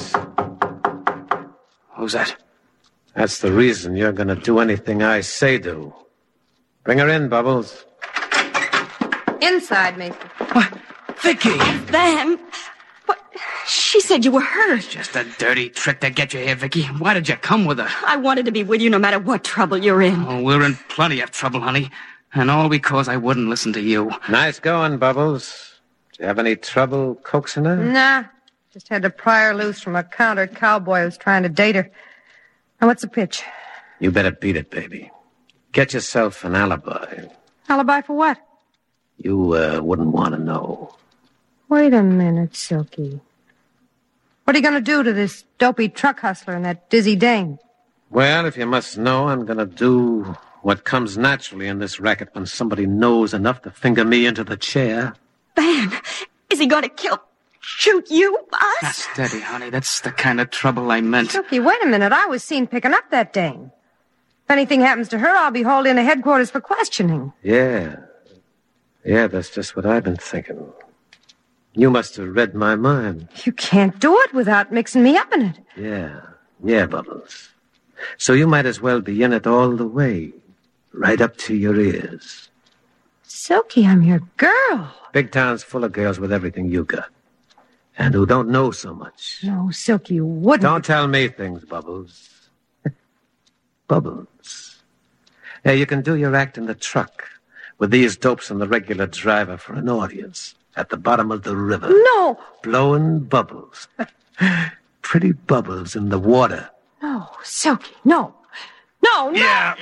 Speaker 19: Who's that?
Speaker 21: That's the reason you're gonna do anything I say do. Bring her in, Bubbles.
Speaker 2: Inside, Mason.
Speaker 19: What? Vicky!
Speaker 20: Van! What? She said you were hurt.
Speaker 19: Just a dirty trick to get you here, Vicky. Why did you come with her?
Speaker 20: I wanted to be with you no matter what trouble you're in.
Speaker 19: Oh, we're in plenty of trouble, honey. And all because I wouldn't listen to you.
Speaker 21: Nice going, Bubbles. Do you have any trouble coaxing her?
Speaker 2: Nah. Just had to pry her loose from a countered cowboy who was trying to date her. Now, what's the pitch?
Speaker 21: You better beat it, baby. Get yourself an alibi.
Speaker 2: Alibi for what?
Speaker 21: You uh, wouldn't want to know.
Speaker 2: Wait a minute, Silky. What are you going to do to this dopey truck hustler and that dizzy dame?
Speaker 21: Well, if you must know, I'm going to do what comes naturally in this racket when somebody knows enough to finger me into the chair.
Speaker 20: Van, is he going to kill, shoot you, us?
Speaker 19: Now, steady, honey. That's the kind of trouble I meant.
Speaker 2: Silky, wait a minute. I was seen picking up that dame. If anything happens to her, I'll be hauled into headquarters for questioning.
Speaker 21: Yeah. Yeah, that's just what I've been thinking. You must have read my mind.
Speaker 2: You can't do it without mixing me up in it.
Speaker 21: Yeah. Yeah, Bubbles. So you might as well be in it all the way. Right up to your ears.
Speaker 2: Silky, I'm your girl.
Speaker 21: Big town's full of girls with everything you got. And who don't know so much.
Speaker 2: No, Silky, you wouldn't.
Speaker 21: Don't tell me things, Bubbles. Bubbles. Yeah, you can do your act in the truck with these dopes and the regular driver for an audience at the bottom of the river.
Speaker 2: No.
Speaker 21: Blowing bubbles. Pretty bubbles in the water.
Speaker 2: No, Silky, no. No, no.
Speaker 21: Yeah.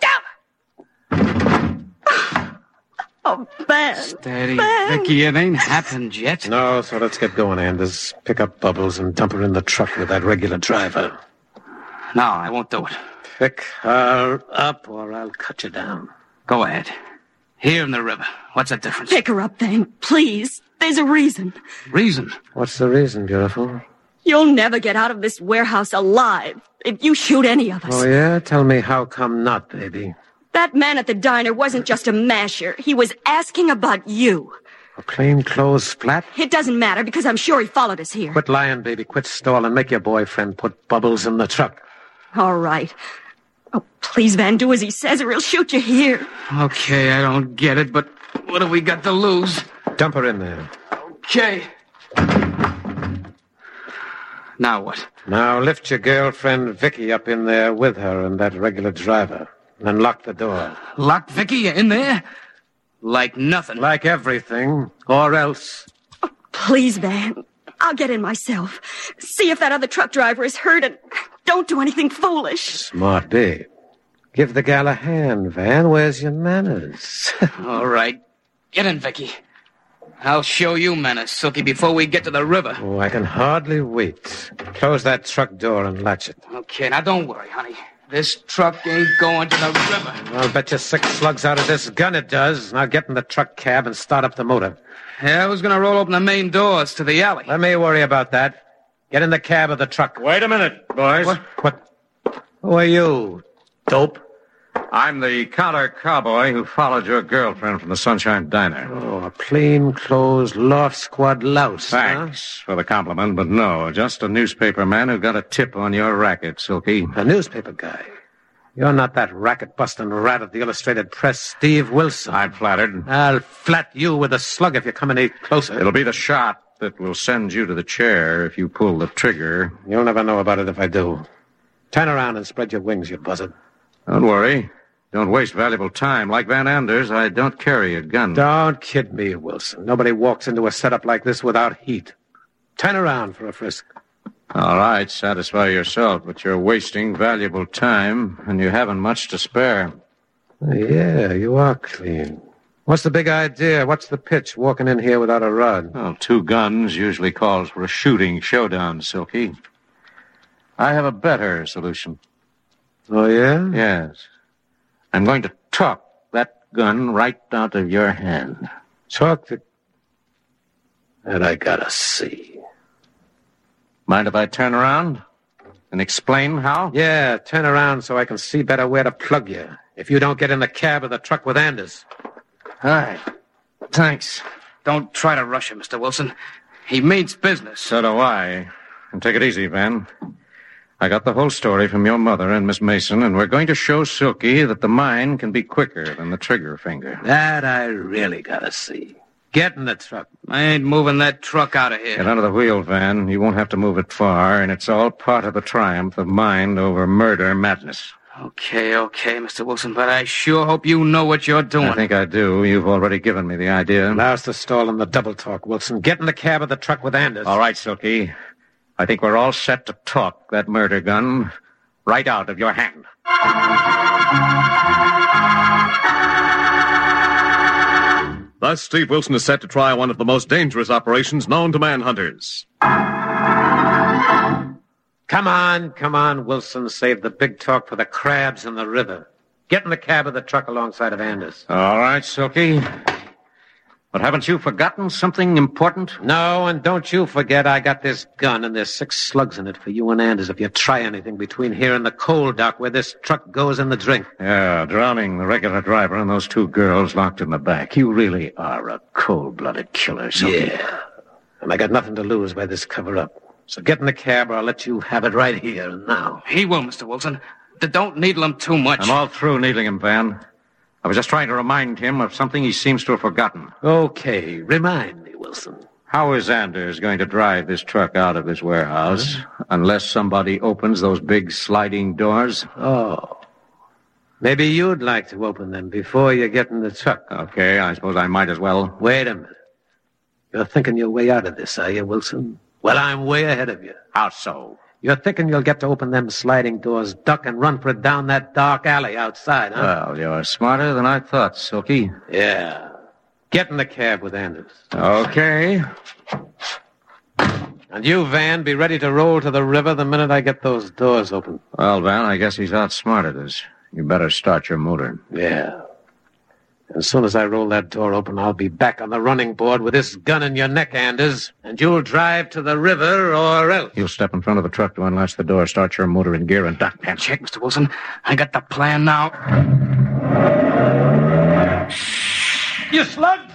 Speaker 20: Oh, Van.
Speaker 19: Steady,
Speaker 20: Van.
Speaker 19: Vicky. It ain't happened yet.
Speaker 21: No, so let's get going, Anders. Pick up Bubbles and dump her in the truck with that regular driver.
Speaker 19: No, I won't do it.
Speaker 21: Pick her up or I'll cut you down.
Speaker 19: Go ahead. Here in the river. What's the difference?
Speaker 20: Pick her up, Van, please. There's a reason.
Speaker 19: Reason?
Speaker 21: What's the reason, beautiful?
Speaker 20: You'll never get out of this warehouse alive if you shoot any of us.
Speaker 21: Oh, yeah? Tell me how come not, baby.
Speaker 20: That man at the diner wasn't just a masher. He was asking about you.
Speaker 21: A plainclothes splat?
Speaker 20: It doesn't matter because I'm sure he followed us here.
Speaker 21: Quit lying, baby. Quit stalling. Make your boyfriend put Bubbles in the truck.
Speaker 20: All right. Oh, please, Van, do as he says or he'll shoot you here.
Speaker 19: Okay, I don't get it, but what have we got to lose?
Speaker 21: Dump her in there.
Speaker 19: Okay. Now what?
Speaker 21: Now lift your girlfriend Vicky up in there with her and that regular driver. And lock the door.
Speaker 19: Lock Vicky in there? Like nothing.
Speaker 21: Like everything. Or else.
Speaker 20: Oh, please, Van. I'll get in myself. See if that other truck driver is hurt and don't do anything foolish.
Speaker 21: Smart babe. Give the gal a hand, Van. Where's your manners?
Speaker 19: All right. Get in, Vicky. I'll show you manners, Silky, before we get to the river.
Speaker 21: Oh, I can hardly wait. Close that truck door and latch it.
Speaker 19: Okay, now don't worry, honey. This truck ain't going to the river.
Speaker 21: I'll bet you six slugs out of this gun it does. Now get in the truck cab and start up the motor.
Speaker 19: Yeah, who's going to roll open the main doors to the alley?
Speaker 21: Let me worry about that. Get in the cab of the truck.
Speaker 1: Wait a minute, boys.
Speaker 21: What? What? Who are you, dope?
Speaker 18: I'm the counter cowboy who followed your girlfriend from the Sunshine Diner.
Speaker 21: Oh, a plain-clothes loft squad louse,
Speaker 18: Thanks
Speaker 21: huh?
Speaker 18: for the compliment, but no, just a newspaper man who got a tip on your racket, Silky.
Speaker 21: A newspaper guy? You're not that racket-busting rat of the Illustrated Press, Steve Wilson.
Speaker 18: I'm flattered.
Speaker 21: I'll flat you with a slug if you come any closer.
Speaker 18: It'll be the shot that will send you to the chair if you pull the trigger.
Speaker 21: You'll never know about it if I do. Turn around and spread your wings, you buzzard.
Speaker 18: Don't worry. Don't waste valuable time. Like Van Anders, I don't carry a gun.
Speaker 21: Don't kid me, Wilson. Nobody walks into a setup like this without heat. Turn around for a frisk.
Speaker 18: All right, satisfy yourself, but you're wasting valuable time, and you haven't much to spare.
Speaker 21: Yeah, you are clean. What's the big idea? What's the pitch, walking in here without a rod?
Speaker 18: Well, two guns usually calls for a shooting showdown, Silky. I have a better solution.
Speaker 21: Oh, yeah?
Speaker 18: Yes. I'm going to tuck that gun right out of your hand.
Speaker 21: Talk the... And I gotta see.
Speaker 18: Mind if I turn around and explain how?
Speaker 21: Yeah, turn around so I can see better where to plug you. If you don't get in the cab of the truck with Anders.
Speaker 19: All right. Thanks. Don't try to rush him, Mister Wilson. He means business.
Speaker 18: So do I. And take it easy, Van. I got the whole story from your mother and Miss Mason, and we're going to show Silky that the mind can be quicker than the trigger finger.
Speaker 21: That I really gotta see. Get in the truck.
Speaker 19: I ain't moving that truck out of here.
Speaker 18: Get under the wheel, Van. You won't have to move it far, and it's all part of the triumph of mind over murder madness.
Speaker 19: Okay, okay, Mister Wilson, but I sure hope you know what you're doing.
Speaker 18: I think I do. You've already given me the idea.
Speaker 21: Now's the stall and the double talk, Wilson. Get in the cab of the truck with Anders.
Speaker 18: All right, Silky. I think we're all set to talk that murder gun right out of your hand.
Speaker 6: Thus, Steve Wilson is set to try one of the most dangerous operations known to manhunters.
Speaker 21: Come on, come on, Wilson. Save the big talk for the crabs in the river. Get in the cab of the truck alongside of Anders.
Speaker 18: All right, Silky. But haven't you forgotten something important?
Speaker 21: No, and don't you forget I got this gun and there's six slugs in it for you and Anders if you try anything between here and the coal dock where this truck goes in the drink.
Speaker 18: Yeah, drowning the regular driver and those two girls locked in the back. You really are a cold-blooded killer, Silky.
Speaker 21: Yeah. And I got nothing to lose by this cover-up. So get in the cab or I'll let you have it right here and now.
Speaker 19: He will, Mister Wilson. D- don't needle him too much.
Speaker 18: I'm all through needling him, Van. I was just trying to remind him of something he seems to have forgotten.
Speaker 21: Okay, remind me, Wilson.
Speaker 18: How is Anders going to drive this truck out of this warehouse huh? unless somebody opens those big sliding doors?
Speaker 21: Oh. Maybe you'd like to open them before you get in the truck.
Speaker 18: Okay, I suppose I might as well.
Speaker 21: Wait a minute. You're thinking your way out of this, are you, Wilson? Well, I'm way ahead of you.
Speaker 18: How so?
Speaker 21: You're thinking you'll get to open them sliding doors, duck and run for it down that dark alley outside, huh?
Speaker 18: Well, you're smarter than I thought, Silky.
Speaker 21: Yeah. Get in the cab with Anders.
Speaker 18: Okay.
Speaker 21: And you, Van, be ready to roll to the river the minute I get those doors open.
Speaker 18: Well, Van, I guess he's outsmarted us. You better start your motor.
Speaker 21: Yeah. As soon as I roll that door open, I'll be back on the running board with this gun in your neck, Anders. And you'll drive to the river or else.
Speaker 18: You'll step in front of the truck to unlatch the door, start your motor in gear, and duck.
Speaker 19: And check, Mister Wilson. I got the plan now.
Speaker 21: You slugged?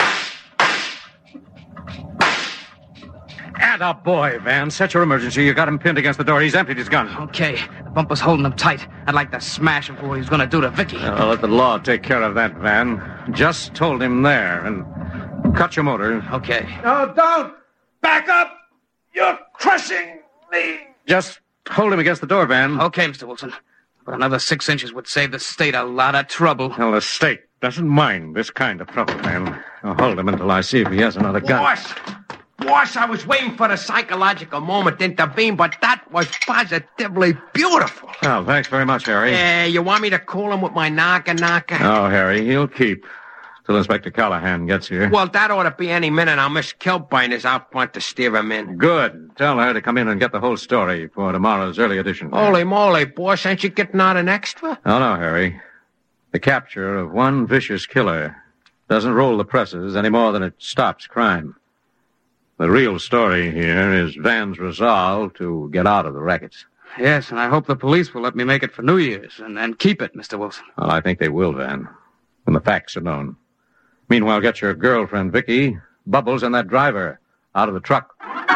Speaker 18: Atta boy, Van. Set your emergency. You got him pinned against the door. He's emptied his gun.
Speaker 19: Okay. The bumper's holding him tight. I'd like to smash him for what he's going to do to Vicky.
Speaker 18: I'll let the law take care of that, Van. Just hold him there and cut your motor.
Speaker 19: Okay.
Speaker 21: No, don't! Back up! You're crushing me!
Speaker 18: Just hold him against the door, Van.
Speaker 19: Okay, Mister Wilson. But another six inches would save the state a lot of trouble.
Speaker 18: Well, the state doesn't mind this kind of trouble, Van. I'll hold him until I see if he has another gun.
Speaker 7: Boss! Boss, I was waiting for the psychological moment to intervene, but that was positively beautiful.
Speaker 18: Oh, thanks very much, Harry.
Speaker 7: Yeah, uh, you want me to call him with my knocker knocker?
Speaker 18: No, Harry, he'll keep till Inspector Callahan gets here.
Speaker 7: Well, that ought to be any minute. Now, Miss Kilburn is out front to steer him in.
Speaker 18: Good. Tell her to come in and get the whole story for tomorrow's early edition.
Speaker 7: Holy moly, boss, ain't you getting out an extra?
Speaker 18: Oh, no, Harry. The capture of one vicious killer doesn't roll the presses any more than it stops crime. The real story here is Van's resolve to get out of the rackets.
Speaker 19: Yes, and I hope the police will let me make it for New Year's and, and keep it, Mister Wilson.
Speaker 18: Well, I think they will, Van, when the facts are known. Meanwhile, get your girlfriend, Vicky, Bubbles, and that driver out of the truck.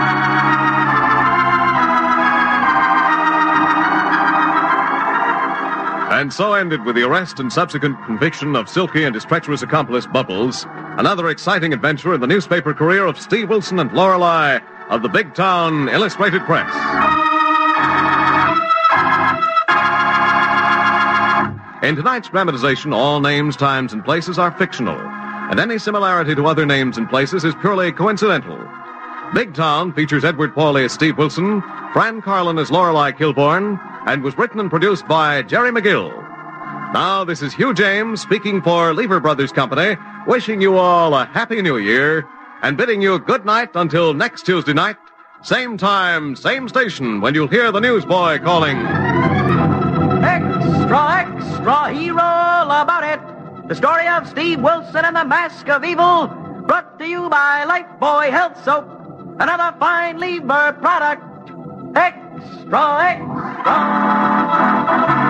Speaker 6: And so ended, with the arrest and subsequent conviction of Silky and his treacherous accomplice, Bubbles, another exciting adventure in the newspaper career of Steve Wilson and Lorelei of the Big Town Illustrated Press. In tonight's dramatization, all names, times, and places are fictional, and any similarity to other names and places is purely coincidental. Big Town features Edward Pauley as Steve Wilson, Fran Carlin as Lorelei Kilbourne, and was written and produced by Jerry McGill. Now, this is Hugh James speaking for Lever Brothers Company, wishing you all a Happy New Year, and bidding you good night until next Tuesday night, same time, same station, when you'll hear the newsboy calling.
Speaker 17: Extra, extra hero about it. The story of Steve Wilson and the Mask of Evil, brought to you by Lifebuoy Health Soap, another fine Lever product. Extra, extra.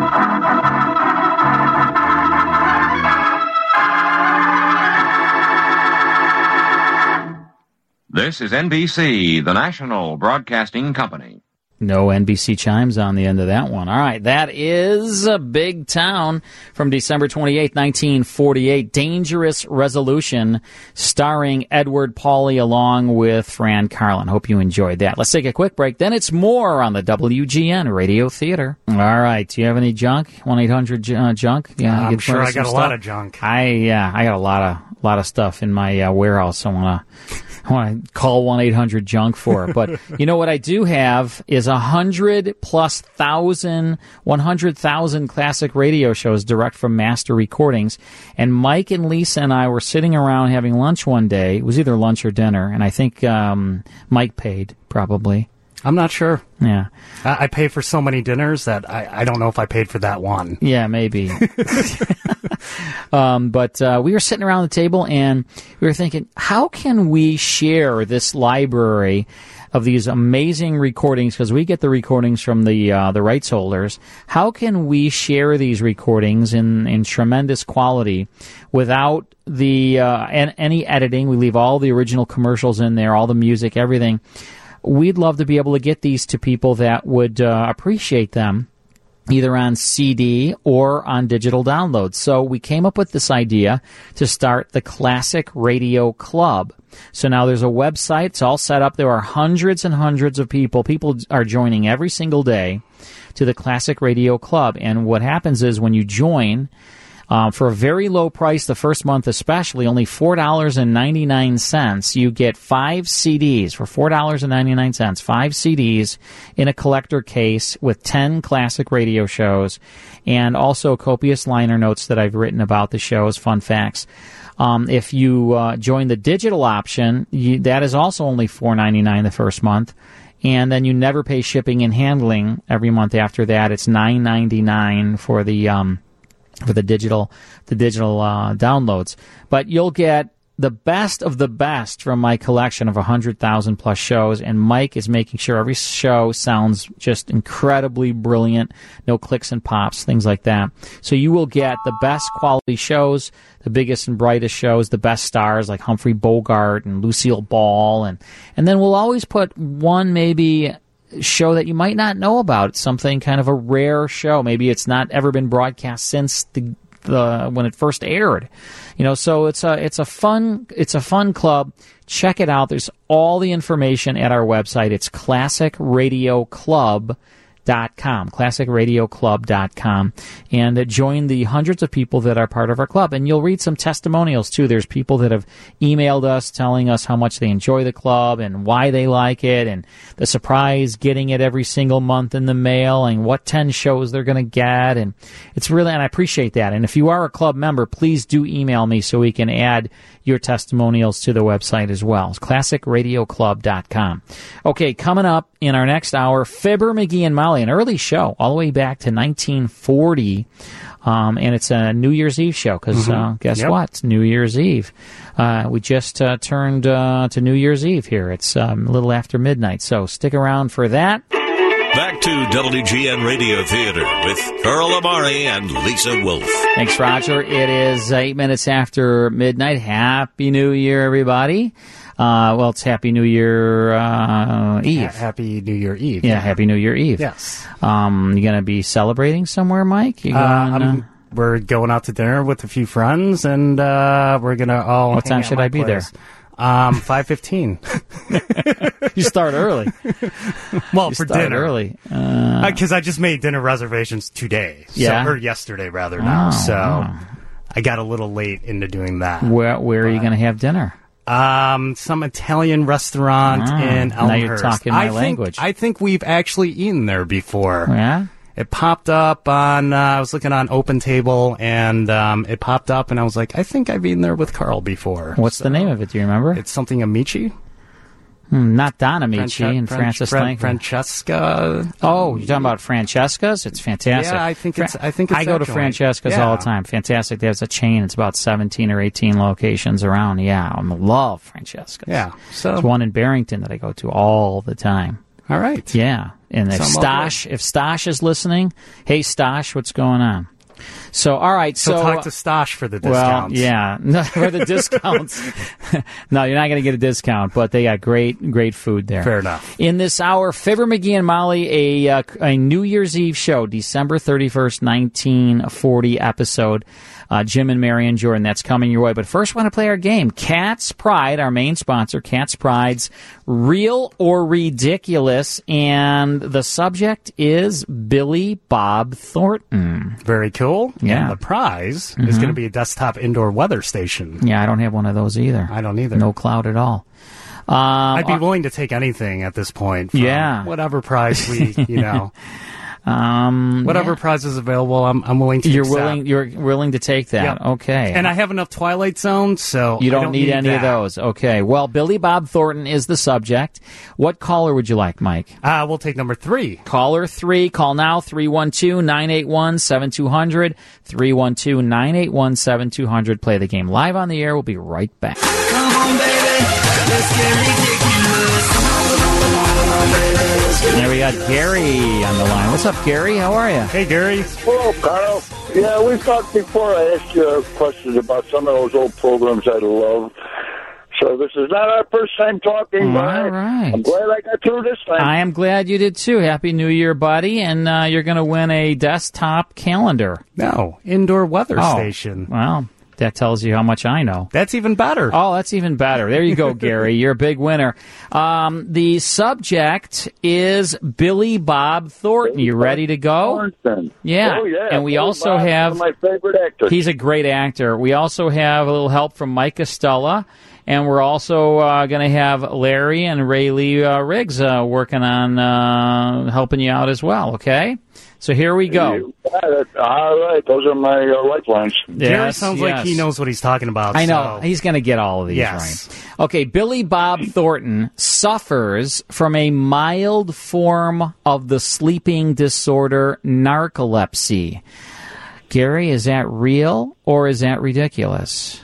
Speaker 4: This is N B C, the national broadcasting company.
Speaker 12: No N B C chimes on the end of that one. All right, that is a Big Town from December twenty-eighth, nineteen forty-eight. Dangerous Resolution, starring Edward Pauley along with Fran Carlin. Hope you enjoyed that. Let's take a quick break. Then it's more on the W G N Radio Theater. All right, do you have any junk? one eight hundred uh, junk?
Speaker 13: Yeah, I'm sure I got a
Speaker 12: stuff?
Speaker 13: lot of junk.
Speaker 12: I yeah, I got a lot of lot of stuff in my uh, warehouse. I want to. I want to call one eight hundred junk for. But you know what I do have is one hundred plus thousand, one hundred thousand classic radio shows direct from master recordings. And Mike and Lisa and I were sitting around having lunch one day. It was either lunch or dinner, and I think um, Mike paid, probably.
Speaker 13: I'm not sure.
Speaker 12: Yeah.
Speaker 13: I, I pay for so many dinners that I, I don't know if I paid for that one.
Speaker 12: Yeah, maybe. um, but uh, we were sitting around the table and we were thinking, how can we share this library of these amazing recordings, because we get the recordings from the uh, the rights holders. How can we share these recordings in, in tremendous quality without the uh, an, any editing? We leave all the original commercials in there, all the music, everything. We'd love to be able to get these to people that would uh, appreciate them, either on C D or on digital downloads. So we came up with this idea to start the Classic Radio Club. So now there's a website. It's all set up. There are hundreds and hundreds of people. People are joining every single day to the Classic Radio Club. And what happens is when you join, um, for a very low price, the first month especially, only four dollars and ninety-nine cents, you get five C Ds for four dollars and ninety-nine cents, five C Ds in a collector case with ten classic radio shows, and also copious liner notes that I've written about the shows, fun facts. Um, if you uh, join the digital option, you, that is also only four dollars and ninety-nine cents the first month, and then you never pay shipping and handling every month after that. It's nine dollars and ninety-nine cents for the um, for the digital the digital uh, downloads. But you'll get the best of the best from my collection of one hundred thousand plus shows, and Mike is making sure every show sounds just incredibly brilliant, no clicks and pops, things like that. So you will get the best quality shows, the biggest and brightest shows, the best stars like Humphrey Bogart and Lucille Ball, and, and then we'll always put one maybe show that you might not know about, something kind of a rare show. Maybe it's not ever been broadcast since the The, when it first aired, you know, so it's a it's a fun it's a fun club. Check it out. There's all the information at our website. It's classic radio club dot com, classic radio club dot com, and uh, join the hundreds of people that are part of our club. And you'll read some testimonials too. There's people that have emailed us telling us how much they enjoy the club and why they like it, and the surprise getting it every single month in the mail, and what ten shows they're going to get. And it's really, and I appreciate that. And if you are a club member, please do email me so we can add your testimonials to the website as well. It's classic radio club dot com. Okay, coming up in our next hour, Fibber, McGee, and Molly, an early show all the way back to nineteen forty, um, and it's a New Year's Eve show because mm-hmm. uh, guess yep. what? It's New Year's Eve. Uh, we just uh, turned uh, to New Year's Eve here. It's um, a little after midnight, so stick around for that.
Speaker 10: Back to W G N Radio Theater with Earl Amari and Lisa Wolf.
Speaker 12: Thanks, Roger. It is eight minutes after midnight. Happy New Year, everybody. Uh, well, it's Happy New Year uh, Eve.
Speaker 13: Ha- Happy New Year Eve.
Speaker 12: Yeah, Happy New Year Eve.
Speaker 13: Yes.
Speaker 12: Um, you going to be celebrating somewhere, Mike? You
Speaker 13: uh,
Speaker 12: going, uh,
Speaker 13: we're going out to dinner with a few friends, and uh, we're going to all
Speaker 12: What time should I be
Speaker 13: place.
Speaker 12: there?
Speaker 13: Um, five fifteen.
Speaker 12: You start early.
Speaker 13: Well,
Speaker 12: you
Speaker 13: for
Speaker 12: start
Speaker 13: dinner.
Speaker 12: early. Because
Speaker 13: uh, uh, I just made dinner reservations today. So,
Speaker 12: yeah?
Speaker 13: Or yesterday, rather, now.
Speaker 12: Oh,
Speaker 13: so
Speaker 12: wow.
Speaker 13: I got a little late into doing that.
Speaker 12: Where Where but, are you going to have dinner?
Speaker 13: Um, some Italian restaurant
Speaker 12: oh,
Speaker 13: in Elmhurst.
Speaker 12: Now you're talking my
Speaker 13: I
Speaker 12: language.
Speaker 13: Think, I think we've actually eaten there before.
Speaker 12: Yeah?
Speaker 13: It popped up on, uh, I was looking on Open Table, and um, it popped up, and I was like, I think I've eaten there with Carl before.
Speaker 12: What's so, the name of it? Do you remember?
Speaker 13: It's something Amici.
Speaker 12: Hmm, not Don Amici
Speaker 13: Franche-
Speaker 12: and Francis
Speaker 13: Fran-
Speaker 12: Lang.
Speaker 13: Francesca.
Speaker 12: Oh, you're talking about Francesca's? It's fantastic.
Speaker 13: Yeah, I think it's. I think it's
Speaker 12: I go to
Speaker 13: joint.
Speaker 12: Francesca's
Speaker 13: yeah.
Speaker 12: all the time. Fantastic. There's a chain. It's about seventeen or eighteen locations around. Yeah, I love Francesca's.
Speaker 13: Yeah, so
Speaker 12: there's one in Barrington that I go to all the time.
Speaker 13: All right.
Speaker 12: Yeah, and if
Speaker 13: so
Speaker 12: Stosh, if Stosh is listening, hey Stosh, what's going on? So, all right. So,
Speaker 13: so talk to Stosh for the discounts.
Speaker 12: Well, yeah, for the discounts. No, you're not going to get a discount, but they got great, great food there.
Speaker 13: Fair enough.
Speaker 12: In this hour, Fibber, McGee, and Molly, a uh, a New Year's Eve show, December thirty-first, nineteen forty episode. Uh, Jim and Marion Jordan, that's coming your way. But first, I want to play our game. Cat's Pride, our main sponsor, Cat's Pride's Real or Ridiculous, and the subject is Billy Bob Thornton.
Speaker 13: Very cool.
Speaker 12: Yeah.
Speaker 13: And the prize
Speaker 12: mm-hmm.
Speaker 13: is going to be a desktop indoor weather station.
Speaker 12: Yeah, I don't have one of those either.
Speaker 13: I don't either.
Speaker 12: No cloud at all. Um,
Speaker 13: I'd be willing to take anything at this point. From
Speaker 12: yeah.
Speaker 13: whatever prize we, you know.
Speaker 12: Um,
Speaker 13: Whatever
Speaker 12: yeah.
Speaker 13: prize is available, I'm, I'm willing to
Speaker 12: You're
Speaker 13: accept.
Speaker 12: willing. You're willing to take that.
Speaker 13: Yep.
Speaker 12: Okay.
Speaker 13: And I have enough Twilight Zone, so
Speaker 12: You
Speaker 13: I
Speaker 12: don't,
Speaker 13: don't
Speaker 12: need, any
Speaker 13: that.
Speaker 12: of those. Okay. Well, Billy Bob Thornton is the subject. What caller would you like, Mike?
Speaker 13: Uh, we'll take number three.
Speaker 12: Caller three. Call now, three one two, nine eight one, seven two zero zero, three one two, nine eight one, seven two zero zero. Play the game live on the air. We'll be right back.
Speaker 14: Come on, baby, let's get ridiculous. Come on, baby, let's get
Speaker 12: There we got Gary on the line. What's up, Gary? How are you?
Speaker 13: Hey, Gary.
Speaker 8: Hello, Carl. Yeah, we talked before. I asked you a question about some of those old programs I love. So this is not our first time talking, but
Speaker 12: All right.
Speaker 8: I'm glad I got through this time.
Speaker 12: I am glad you did too. Happy New Year, buddy. And uh, you're going to win a desktop calendar.
Speaker 13: No, indoor weather
Speaker 12: Oh,
Speaker 13: station.
Speaker 12: Well, that tells you how much I know.
Speaker 13: That's even better.
Speaker 12: Oh, that's even better. There you go, Gary. You're a big winner. Um, the subject is Billy Bob Thornton. You ready to go?
Speaker 8: Thornton.
Speaker 12: Yeah.
Speaker 8: Oh, yeah.
Speaker 12: And we
Speaker 8: Billy
Speaker 12: also
Speaker 8: Bob,
Speaker 12: have...
Speaker 8: one of my favorite actors.
Speaker 12: He's a great actor. We also have a little help from Mike Costello. And we're also uh, going to have Larry and Rayleigh uh, Riggs uh, working on uh, helping you out as well, okay? So here we go.
Speaker 8: Yeah, that- all right, those are my uh, lifelines.
Speaker 13: Gary
Speaker 12: Yes,
Speaker 13: sounds
Speaker 12: yes.
Speaker 13: like he knows what he's talking about.
Speaker 12: I know.
Speaker 13: so-
Speaker 12: He's going to get all of these
Speaker 13: Yes.
Speaker 12: right. Okay, Billy Bob Thornton suffers from a mild form of the sleeping disorder narcolepsy. Gary, is that real or is that ridiculous?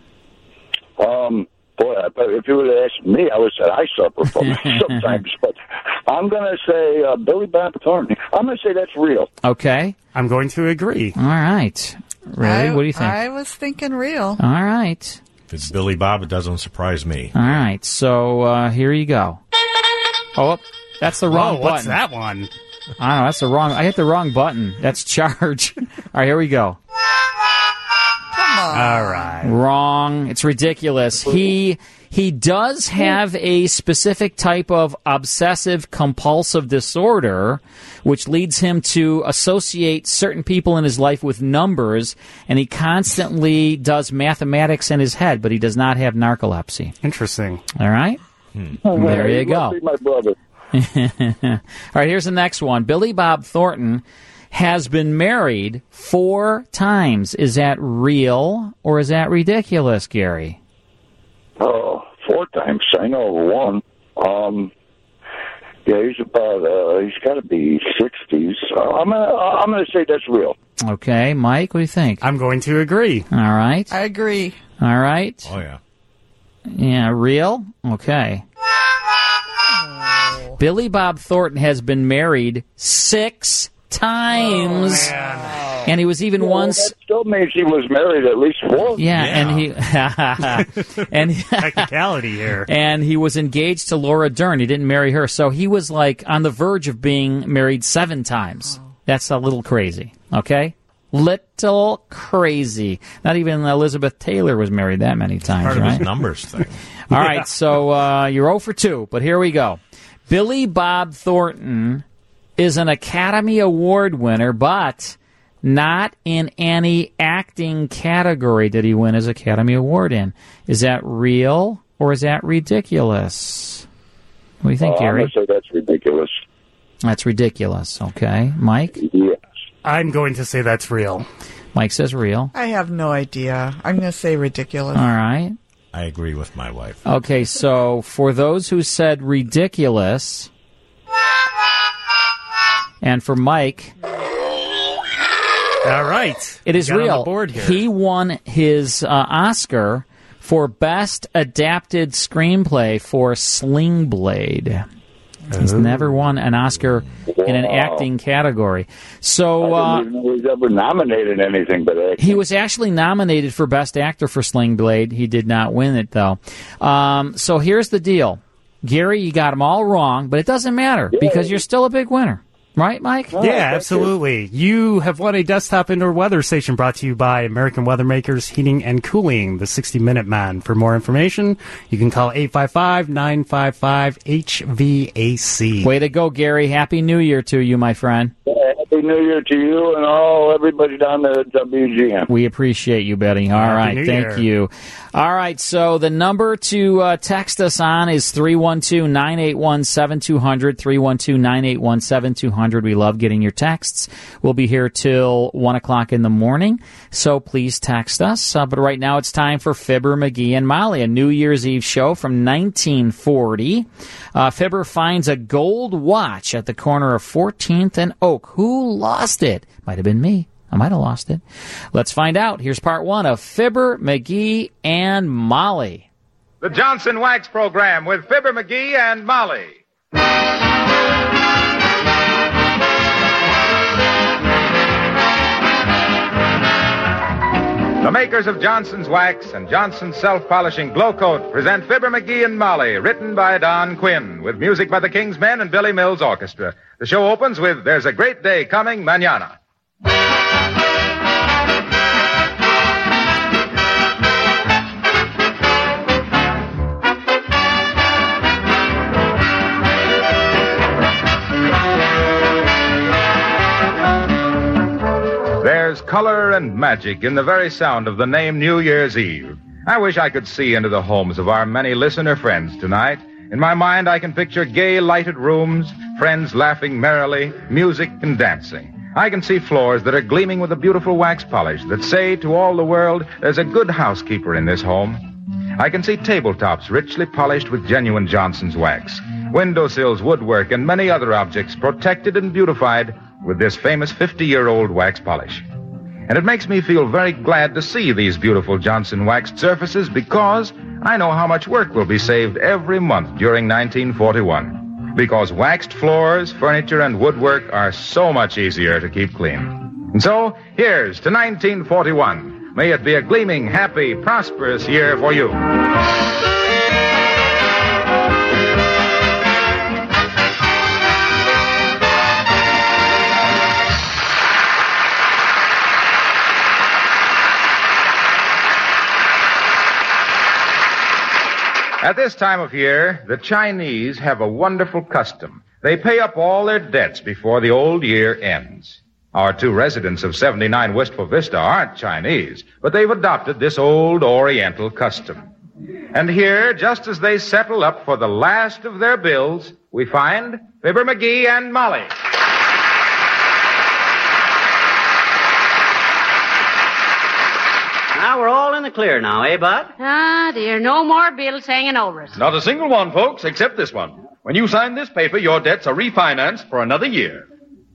Speaker 8: Um, boy, I- if you would have asked me, I would have said I suffer from it sometimes. But I'm going to say uh, Billy Bob Thornton. I'm going to say that's real.
Speaker 12: Okay.
Speaker 13: I'm going to agree.
Speaker 12: All right. Ray,
Speaker 16: I,
Speaker 12: what do you think?
Speaker 16: I was thinking real.
Speaker 12: All right.
Speaker 1: If it's Billy Bob, it doesn't surprise me.
Speaker 12: All right. So uh, here you go. Oh, that's the wrong
Speaker 13: Whoa,
Speaker 12: button.
Speaker 13: what's that one?
Speaker 12: I don't know. That's the wrong. I hit the wrong button. That's charge. All right, here we go.
Speaker 16: Come on.
Speaker 13: All right.
Speaker 12: Wrong. It's ridiculous. He he does have a specific type of obsessive compulsive disorder, which leads him to associate certain people in his life with numbers, and he constantly does mathematics in his head, but he does not have narcolepsy.
Speaker 13: Interesting.
Speaker 12: All right? There you
Speaker 8: He must
Speaker 12: go.
Speaker 8: be my brother.
Speaker 12: All right, here's the next one. Billy Bob Thornton has been married four times. Is that real or is that ridiculous, Gary?
Speaker 8: Oh, four times. I know one. Um, yeah, he's about. Uh, he's got to be sixties. Uh, I'm gonna. I'm gonna say that's real.
Speaker 12: Okay, Mike, what do you think?
Speaker 13: I'm going to agree.
Speaker 12: All right.
Speaker 16: I agree.
Speaker 12: All right.
Speaker 1: Oh, yeah.
Speaker 12: Yeah, real? Okay. Billy Bob Thornton has been married six times.
Speaker 13: Oh,
Speaker 12: and he was even
Speaker 8: Well,
Speaker 12: once.
Speaker 8: that still means he was married at least four.
Speaker 12: Yeah, and he and
Speaker 13: Technicality here.
Speaker 12: and he was engaged to Laura Dern. He didn't marry her, so he was like on the verge of being married seven times. That's a little crazy. Okay, little crazy. Not even Elizabeth Taylor was married that many times.
Speaker 1: Part of
Speaker 12: right?
Speaker 1: his numbers thing.
Speaker 12: All right, so uh, you're zero for two, but here we go. Billy Bob Thornton is an Academy Award winner, but not in any acting category did he win his Academy Award in. Is that real or is that ridiculous? What do you think,
Speaker 8: Uh, I'm
Speaker 12: Gary?
Speaker 8: gonna say that's ridiculous.
Speaker 12: That's ridiculous. Okay. Mike?
Speaker 8: Yes.
Speaker 13: I'm going to say that's real.
Speaker 12: Mike says real.
Speaker 16: I have no idea. I'm going to say ridiculous.
Speaker 12: All right.
Speaker 1: I agree with my wife.
Speaker 12: Okay, so for those who said ridiculous, and for Mike,
Speaker 13: All right.
Speaker 12: it is
Speaker 13: Got on
Speaker 12: real.
Speaker 13: the board here.
Speaker 12: He won his uh, Oscar for Best Adapted Screenplay for Sling Blade. He's
Speaker 8: Oh.
Speaker 12: never won an Oscar in an
Speaker 8: Wow.
Speaker 12: acting category. So
Speaker 8: I
Speaker 12: uh,
Speaker 8: didn't even know he was ever nominated anything but acting.
Speaker 12: he was actually nominated for Best Actor for Sling Blade. He did not win it, though. Um, so here's the deal. Gary, you got them all wrong, but it doesn't matter because you're still a big winner. Right, Mike?
Speaker 13: Yeah, absolutely. You have won a desktop indoor weather station brought to you by American Weather Makers Heating and Cooling, the sixty minute man. For more information, you can call eight five five, nine five five, H V A C.
Speaker 12: Way to go, Gary. Happy New Year to you, my friend.
Speaker 8: Yeah, happy Happy New Year to you and all everybody down there at W G N.
Speaker 12: We appreciate you, Betty. All
Speaker 8: Happy
Speaker 12: right,
Speaker 8: New
Speaker 12: thank
Speaker 8: Year.
Speaker 12: you. All right, so the number to uh, text us on is three one two, nine eight one, seven two zero zero, three one two, nine eight one, seven two zero zero. We love getting your texts. We'll be here till one o'clock in the morning, so please text us. Uh, but right now it's time for Fibber, McGee, and Molly, a New Year's Eve show from nineteen forty. Uh, Fibber finds a gold watch at the corner of fourteenth and Oak. Who lost it? Might have been me. I might have lost it. Let's find out. Here's part one of Fibber, McGee, and Molly.
Speaker 11: The Johnson Wax Program with Fibber, McGee, and Molly. The makers of Johnson's Wax and Johnson's Self-Polishing Glow Coat present Fibber, McGee, and Molly, written by Don Quinn, with music by the King's Men and Billy Mills Orchestra. The show opens with There's a Great Day Coming Mañana. There's color and magic in the very sound of the name New Year's Eve. I wish I could see into the homes of our many listener friends tonight. In my mind, I can picture gay lighted rooms, friends laughing merrily, music and dancing. I can see floors that are gleaming with a beautiful wax polish that say to all the world, there's a good housekeeper in this home. I can see tabletops richly polished with genuine Johnson's wax, windowsills, woodwork, and many other objects protected and beautified with this famous fifty-year-old wax polish. And it makes me feel very glad to see these beautiful Johnson waxed surfaces because I know how much work will be saved every month during nineteen forty-one. Because waxed floors, furniture, and woodwork are so much easier to keep clean. And so, here's to nineteen forty-one. May it be a gleaming, happy, prosperous year for you. At this time of year, the Chinese have a wonderful custom. They pay up all their debts before the old year ends. Our two residents of seventy-nine Wistful Vista aren't Chinese, but they've adopted this old Oriental custom. And here, just as they settle up for the last of their bills, we find Fibber, McGee, and Molly.
Speaker 15: Now we're all in the clear now, eh, Bud?
Speaker 23: Ah, dear, no more bills hanging over us.
Speaker 11: Not a single one, folks, except this one. When you sign this paper, your debts are refinanced for another year.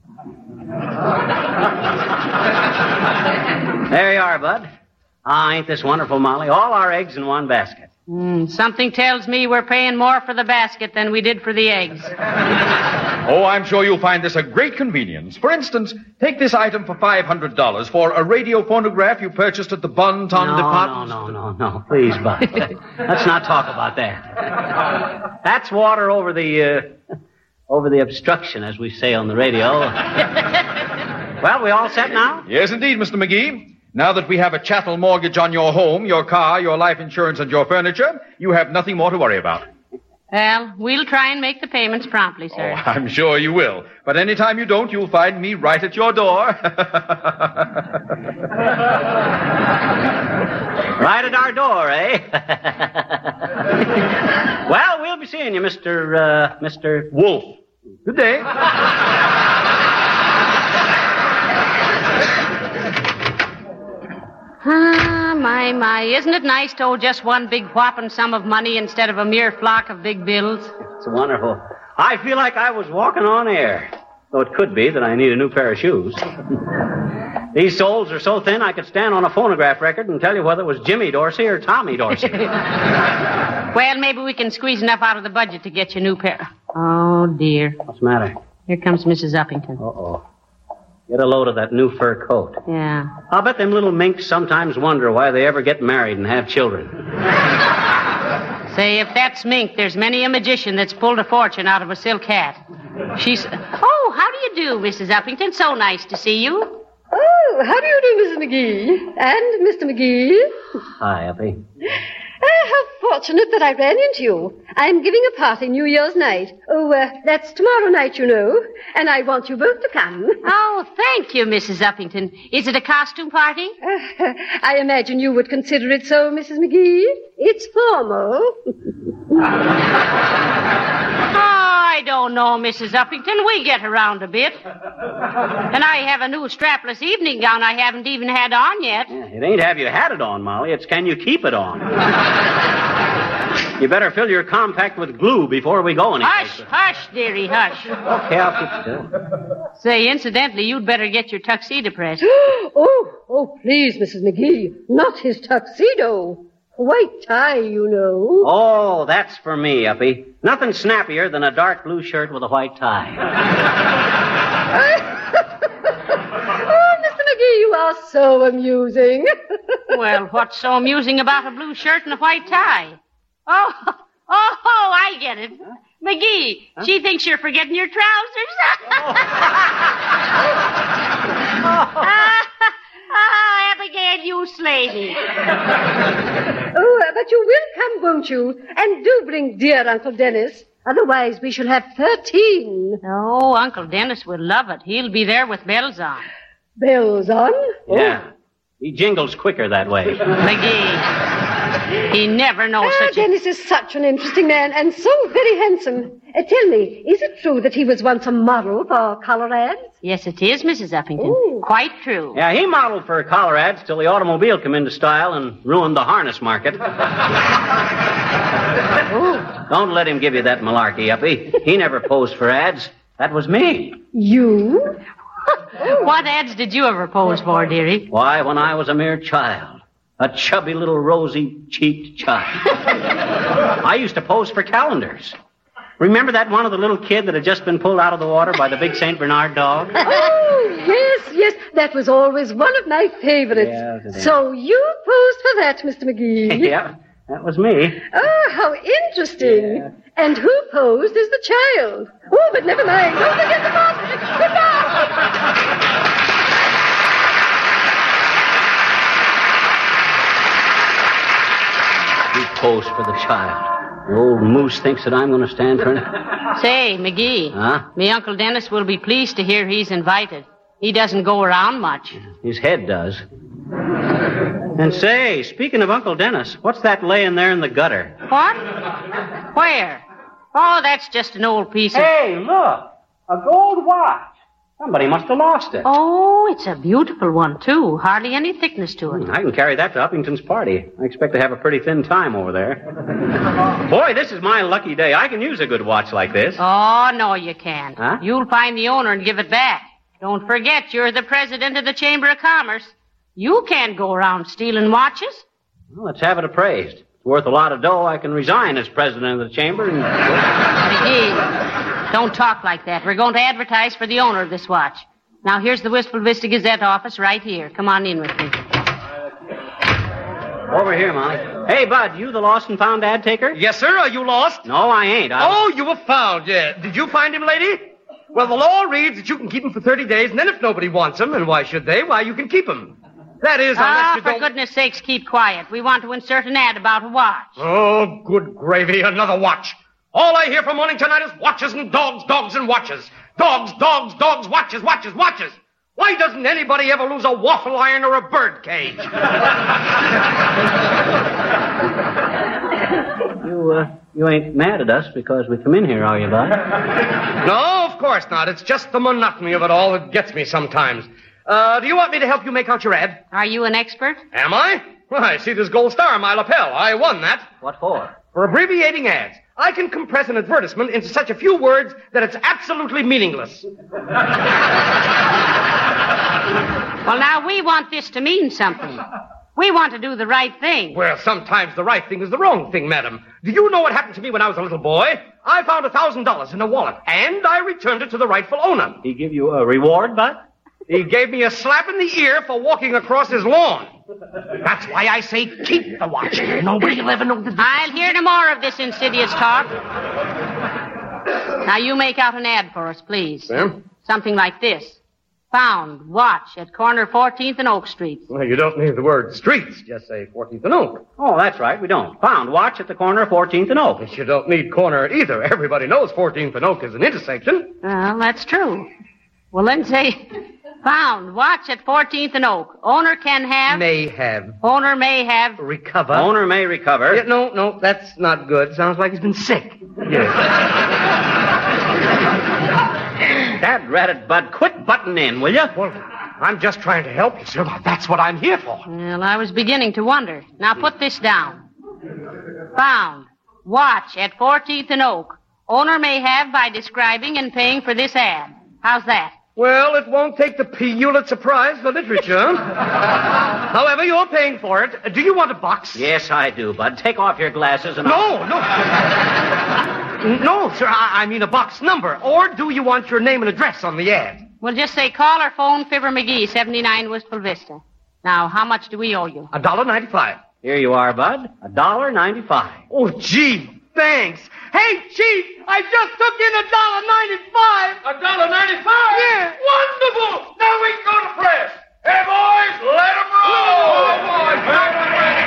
Speaker 15: There you are, Bud. Ah, ain't this wonderful, Molly? All our eggs in one basket.
Speaker 23: Mm, something tells me we're paying more for the basket than we did for the eggs.
Speaker 11: Oh, I'm sure you'll find this a great convenience. For instance, take this item for five hundred dollars for a radio phonograph you purchased at the Bon Ton
Speaker 15: no,
Speaker 11: Department.
Speaker 15: No, no, no, no. Please, Bud. Let's not talk about that. That's water over the, uh, over the obstruction, as we say on the radio. Well, we all set now?
Speaker 11: Yes, indeed, Mister McGee. Now that we have a chattel mortgage on your home, your car, your life insurance, and your furniture, you have nothing more to worry about.
Speaker 23: Well, we'll try and make the payments promptly, sir.
Speaker 11: Oh, I'm sure you will. But any time you don't, you'll find me right at your door.
Speaker 15: Right at our door, eh? Well, we'll be seeing you, Mister, uh, Mister
Speaker 11: Wolf. Good day.
Speaker 23: Ah, my, my. Isn't it nice to owe just one big whopping sum of money instead of a mere flock of big bills?
Speaker 15: It's wonderful. I feel like I was walking on air. Though it could be that I need a new pair of shoes. These soles are so thin I could stand on a phonograph record and tell you whether it was Jimmy Dorsey or Tommy Dorsey.
Speaker 23: Well, maybe we can squeeze enough out of the budget to get you a new pair. Oh, dear.
Speaker 15: What's the matter?
Speaker 23: Here comes Missus Uppington.
Speaker 15: Uh-oh. Get a load of that new fur coat.
Speaker 23: Yeah.
Speaker 15: I'll bet them little minks sometimes wonder why they ever get married and have children.
Speaker 23: Say, if that's mink, there's many a magician that's pulled a fortune out of a silk hat. She's... Oh, how do you do, Missus Uppington? So nice to see you.
Speaker 24: Oh, how do you do, Missus McGee? And Mister McGee?
Speaker 15: Hi, Uppy.
Speaker 3: Ah, how fortunate that I ran into you. I'm giving a party New Year's night. Oh, uh, that's tomorrow night, you know. And I want you both to come.
Speaker 23: Oh, thank you, Missus Uppington. Is it a costume party?
Speaker 3: Uh, I imagine you would consider it so, Missus McGee. It's formal.
Speaker 23: Oh, I don't know, Missus Uppington. We get around a bit. And I have a new strapless evening gown I haven't even had on yet.
Speaker 15: Yeah, it ain't have you had it on, Molly. It's can you keep it on. You better fill your compact with glue before we go anyplace.
Speaker 23: Hush, hush, dearie, hush.
Speaker 15: Okay, I'll keep still.
Speaker 23: Say, incidentally, you'd better get your tuxedo pressed.
Speaker 3: oh, oh, please, Missus McGee. Not his tuxedo. White tie, you know.
Speaker 15: Oh, that's for me, Uppy. Nothing snappier than a dark blue shirt with a white tie.
Speaker 3: Oh, Mister McGee, you are so amusing.
Speaker 23: Well, what's so amusing about a blue shirt and a white tie? Oh, oh, oh, I get it. Huh? McGee, huh? She thinks you're forgetting your trousers. oh, oh, Abigail, you slay me.
Speaker 3: Oh, uh, but you will come, won't you? And do bring dear Uncle Dennis. Otherwise, we shall have thirteen.
Speaker 23: Oh, Uncle Dennis will love it. He'll be there with bells on.
Speaker 3: Bells on?
Speaker 15: Yeah. Oh. He jingles quicker that way.
Speaker 23: McGee, he never knows
Speaker 3: ah,
Speaker 23: such a...
Speaker 3: Dennis is such an interesting man and so very handsome. Uh, tell me, is it true that he was once a model for collar ads?
Speaker 23: Yes, it is, Missus Uppington. Ooh. Quite true.
Speaker 15: Yeah, he modeled for collar ads till the automobile came into style and ruined the harness market. Don't let him give you that malarkey, Uppy. He never posed for ads. That was me.
Speaker 3: You?
Speaker 23: What ads did you ever pose for, dearie?
Speaker 15: Why, when I was a mere child. A chubby little rosy-cheeked child. I used to pose for calendars. Remember that one of the little kid that had just been pulled out of the water by the big Saint Bernard dog?
Speaker 3: Oh, yes, yes. That was always one of my favorites.
Speaker 15: Yeah,
Speaker 3: so you posed for that, Mister McGee.
Speaker 15: Yeah, that was me.
Speaker 3: Oh, how interesting. Yeah. And who posed as the child? Oh, but never mind. Don't forget the party. Goodbye.
Speaker 15: You posed for the child. The old moose thinks that I'm going to stand for it.
Speaker 23: Say, McGee.
Speaker 15: Huh?
Speaker 23: Me Uncle Dennis will be pleased to hear he's invited. He doesn't go around much.
Speaker 15: His head does. And say, speaking of Uncle Dennis, what's that laying there in the gutter?
Speaker 23: What? Where? Oh, that's just an old piece of...
Speaker 15: Hey, look! A gold watch. Somebody must have lost it.
Speaker 23: Oh, it's a beautiful one, too. Hardly any thickness to it.
Speaker 15: I can carry that to Uppington's party. I expect to have a pretty thin time over there. Boy, this is my lucky day. I can use a good watch like this.
Speaker 23: Oh, no, you can't.
Speaker 15: Huh?
Speaker 23: You'll find the owner and give it back. Don't forget, you're the president of the Chamber of Commerce. You can't go around stealing watches.
Speaker 15: Well, let's have it appraised. It's worth a lot of dough. I can resign as president of the chamber and...
Speaker 23: McGee, don't talk like that. We're going to advertise for the owner of this watch. Now, here's the Wistful Vista Gazette office right here. Come on in with me.
Speaker 15: Over here, Molly. Hey, Bud, you the lost and found ad taker?
Speaker 7: Yes, sir. Are you lost?
Speaker 15: No, I ain't. I...
Speaker 7: Oh, you were found, yeah. Did you find him, lady? Well, the law reads that you can keep him for thirty days, and then if nobody wants him, and why should they? Why, you can keep him. That is, unless
Speaker 23: ah,
Speaker 7: you
Speaker 23: for
Speaker 7: don't...
Speaker 23: goodness sakes, keep quiet. We want to insert an ad about a watch.
Speaker 7: Oh, good gravy, another watch. All I hear from morning to night is watches and dogs, dogs and watches. Dogs, dogs, dogs, watches, watches, watches. Why doesn't anybody ever lose a waffle iron or a bird cage?
Speaker 15: you, uh, you ain't mad at us because we come in here, are you, Bud?
Speaker 7: No, of course not. It's just the monotony of it all that gets me sometimes. Uh, do you want me to help you make out your ad?
Speaker 23: Are you an expert?
Speaker 7: Am I? Well, I see this gold star on my lapel. I won that.
Speaker 15: What for?
Speaker 7: For abbreviating ads. I can compress an advertisement into such a few words that it's absolutely meaningless.
Speaker 23: Well, now, we want this to mean something. We want to do the right thing.
Speaker 7: Well, sometimes the right thing is the wrong thing, madam. Do you know what happened to me when I was a little boy? I found a thousand dollars in a wallet, and I returned it to the rightful owner.
Speaker 15: He give you a reward, Bud?
Speaker 7: He gave me a slap in the ear for walking across his lawn. That's why I say keep the watch. Nobody will ever know the difference.
Speaker 23: I'll hear no more of this insidious talk. Now, you make out an ad for us, please.
Speaker 7: Yeah?
Speaker 23: Something like this. Found watch at corner fourteenth and Oak Street.
Speaker 7: Well, you don't need the word streets. Just say fourteenth and Oak.
Speaker 15: Oh, that's right. We don't. Found watch at the corner of fourteenth and Oak.
Speaker 7: Yes, you don't need corner either. Everybody knows fourteenth and Oak is an intersection.
Speaker 23: Well, that's true. Well, then say, found watch at fourteenth and Oak. Owner can have...
Speaker 7: May have.
Speaker 23: Owner may have...
Speaker 7: Recover.
Speaker 15: Owner may recover.
Speaker 7: Yeah, no, no, that's not good. Sounds like he's been sick. Yes.
Speaker 15: Dad ratted, Bud, quit butting in, will you?
Speaker 7: Well, I'm just trying to help you, sir. That's what I'm here for.
Speaker 23: Well, I was beginning to wonder. Now put this down. Found watch at fourteenth and Oak. Owner may have by describing and paying for this ad. How's that?
Speaker 7: Well, it won't take the Pulitzer Prize for literature. However, you're paying for it. Do you want a box?
Speaker 15: Yes, I do, Bud. Take off your glasses and...
Speaker 7: No,
Speaker 15: I'll...
Speaker 7: no. No, sir, I, I mean a box number. Or do you want your name and address on the ad?
Speaker 23: Well, just say call or phone Fibber McGee, seventy-nine Wistful Vista. Now, how much do we owe you?
Speaker 7: A dollar ninety-five.
Speaker 15: Here you are, Bud. A dollar ninety-five.
Speaker 7: Oh, gee, thanks. Hey, Chief, I just took in a dollar ninety-five.
Speaker 5: A dollar ninety-five?
Speaker 7: Yeah.
Speaker 5: Wonderful. Now we can go to press. Hey, boys, let them roll. Oh, boys.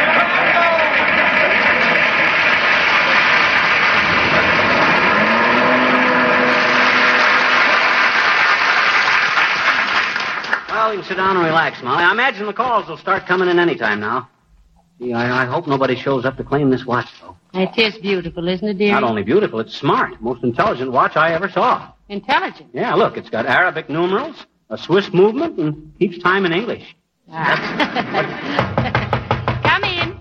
Speaker 15: Well, you can sit down and relax now. I imagine the calls will start coming in any time now. Gee, I, I hope nobody shows up to claim this watch, though.
Speaker 23: It is beautiful, isn't it, dear?
Speaker 15: Not only beautiful, it's smart. Most intelligent watch I ever saw.
Speaker 23: Intelligent?
Speaker 15: Yeah, look, it's got Arabic numerals, a Swiss movement, and keeps time in English.
Speaker 23: Ah. Come in.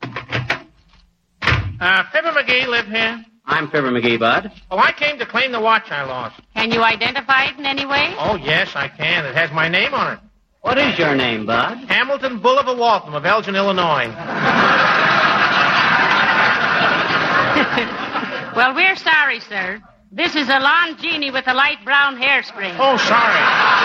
Speaker 5: Uh, Fibber McGee live here?
Speaker 15: I'm Fibber McGee, Bud.
Speaker 5: Oh, I came to claim the watch I lost.
Speaker 23: Can you identify it in any way?
Speaker 5: Oh, yes, I can. It has my name on it.
Speaker 15: What is your name, Bud?
Speaker 5: Hamilton Bulliver Waltham of Elgin, Illinois.
Speaker 23: Well, we're sorry, sir. This is a lawn genie with a light brown hairspring.
Speaker 5: Oh, sorry.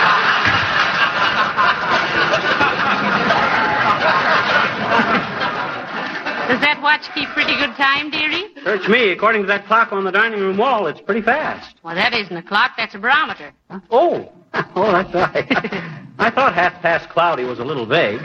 Speaker 23: Does that watch keep pretty good time, dearie?
Speaker 15: Search me. According to that clock on the dining room wall, it's pretty fast.
Speaker 23: Well, that isn't a clock. That's a barometer.
Speaker 15: Huh? Oh. Oh, that's right. I thought half past cloudy was a little vague.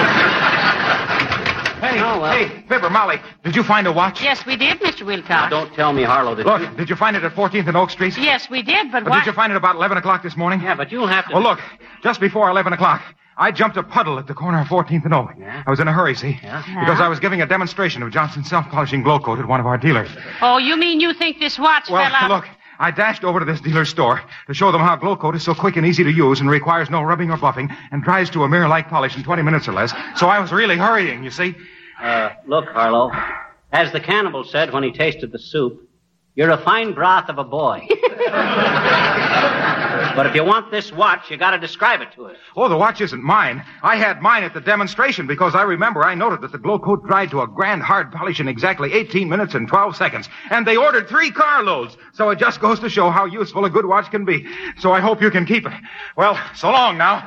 Speaker 11: Hey,
Speaker 15: oh, well.
Speaker 11: hey, Fibber, Molly, did you find a watch?
Speaker 23: Yes, we did, Mister Wilcox.
Speaker 15: Now, don't tell me, Harlow, did
Speaker 11: Look,
Speaker 15: you...
Speaker 11: did you find it at fourteenth and Oak Street?
Speaker 23: Yes, we did, but
Speaker 11: Or
Speaker 23: why...
Speaker 11: did you find it about eleven o'clock this morning?
Speaker 15: Yeah, but you'll have to...
Speaker 11: Well, look, just before eleven o'clock, I jumped a puddle at the corner of fourteenth and Oak.
Speaker 15: Yeah?
Speaker 11: I was in a hurry, see?
Speaker 15: Yeah?
Speaker 11: Because I was giving a demonstration of Johnson's self-polishing glow coat at one of our dealers.
Speaker 23: Oh, you mean you think this watch
Speaker 11: Well,
Speaker 23: fell out...
Speaker 11: look, I dashed over to this dealer's store to show them how glow coat is so quick and easy to use and requires no rubbing or buffing and dries to a mirror-like polish in twenty minutes or less. So I was really hurrying, you see?
Speaker 15: Uh, look, Harlow, as the cannibal said when he tasted the soup, you're a fine broth of a boy. But if you want this watch, you gotta describe it to us.
Speaker 11: Oh, the watch isn't mine. I had mine at the demonstration because I remember I noted that the glow coat dried to a grand hard polish in exactly eighteen minutes and twelve seconds. And they ordered three carloads. So it just goes to show how useful a good watch can be. So I hope you can keep it. Well, so long now.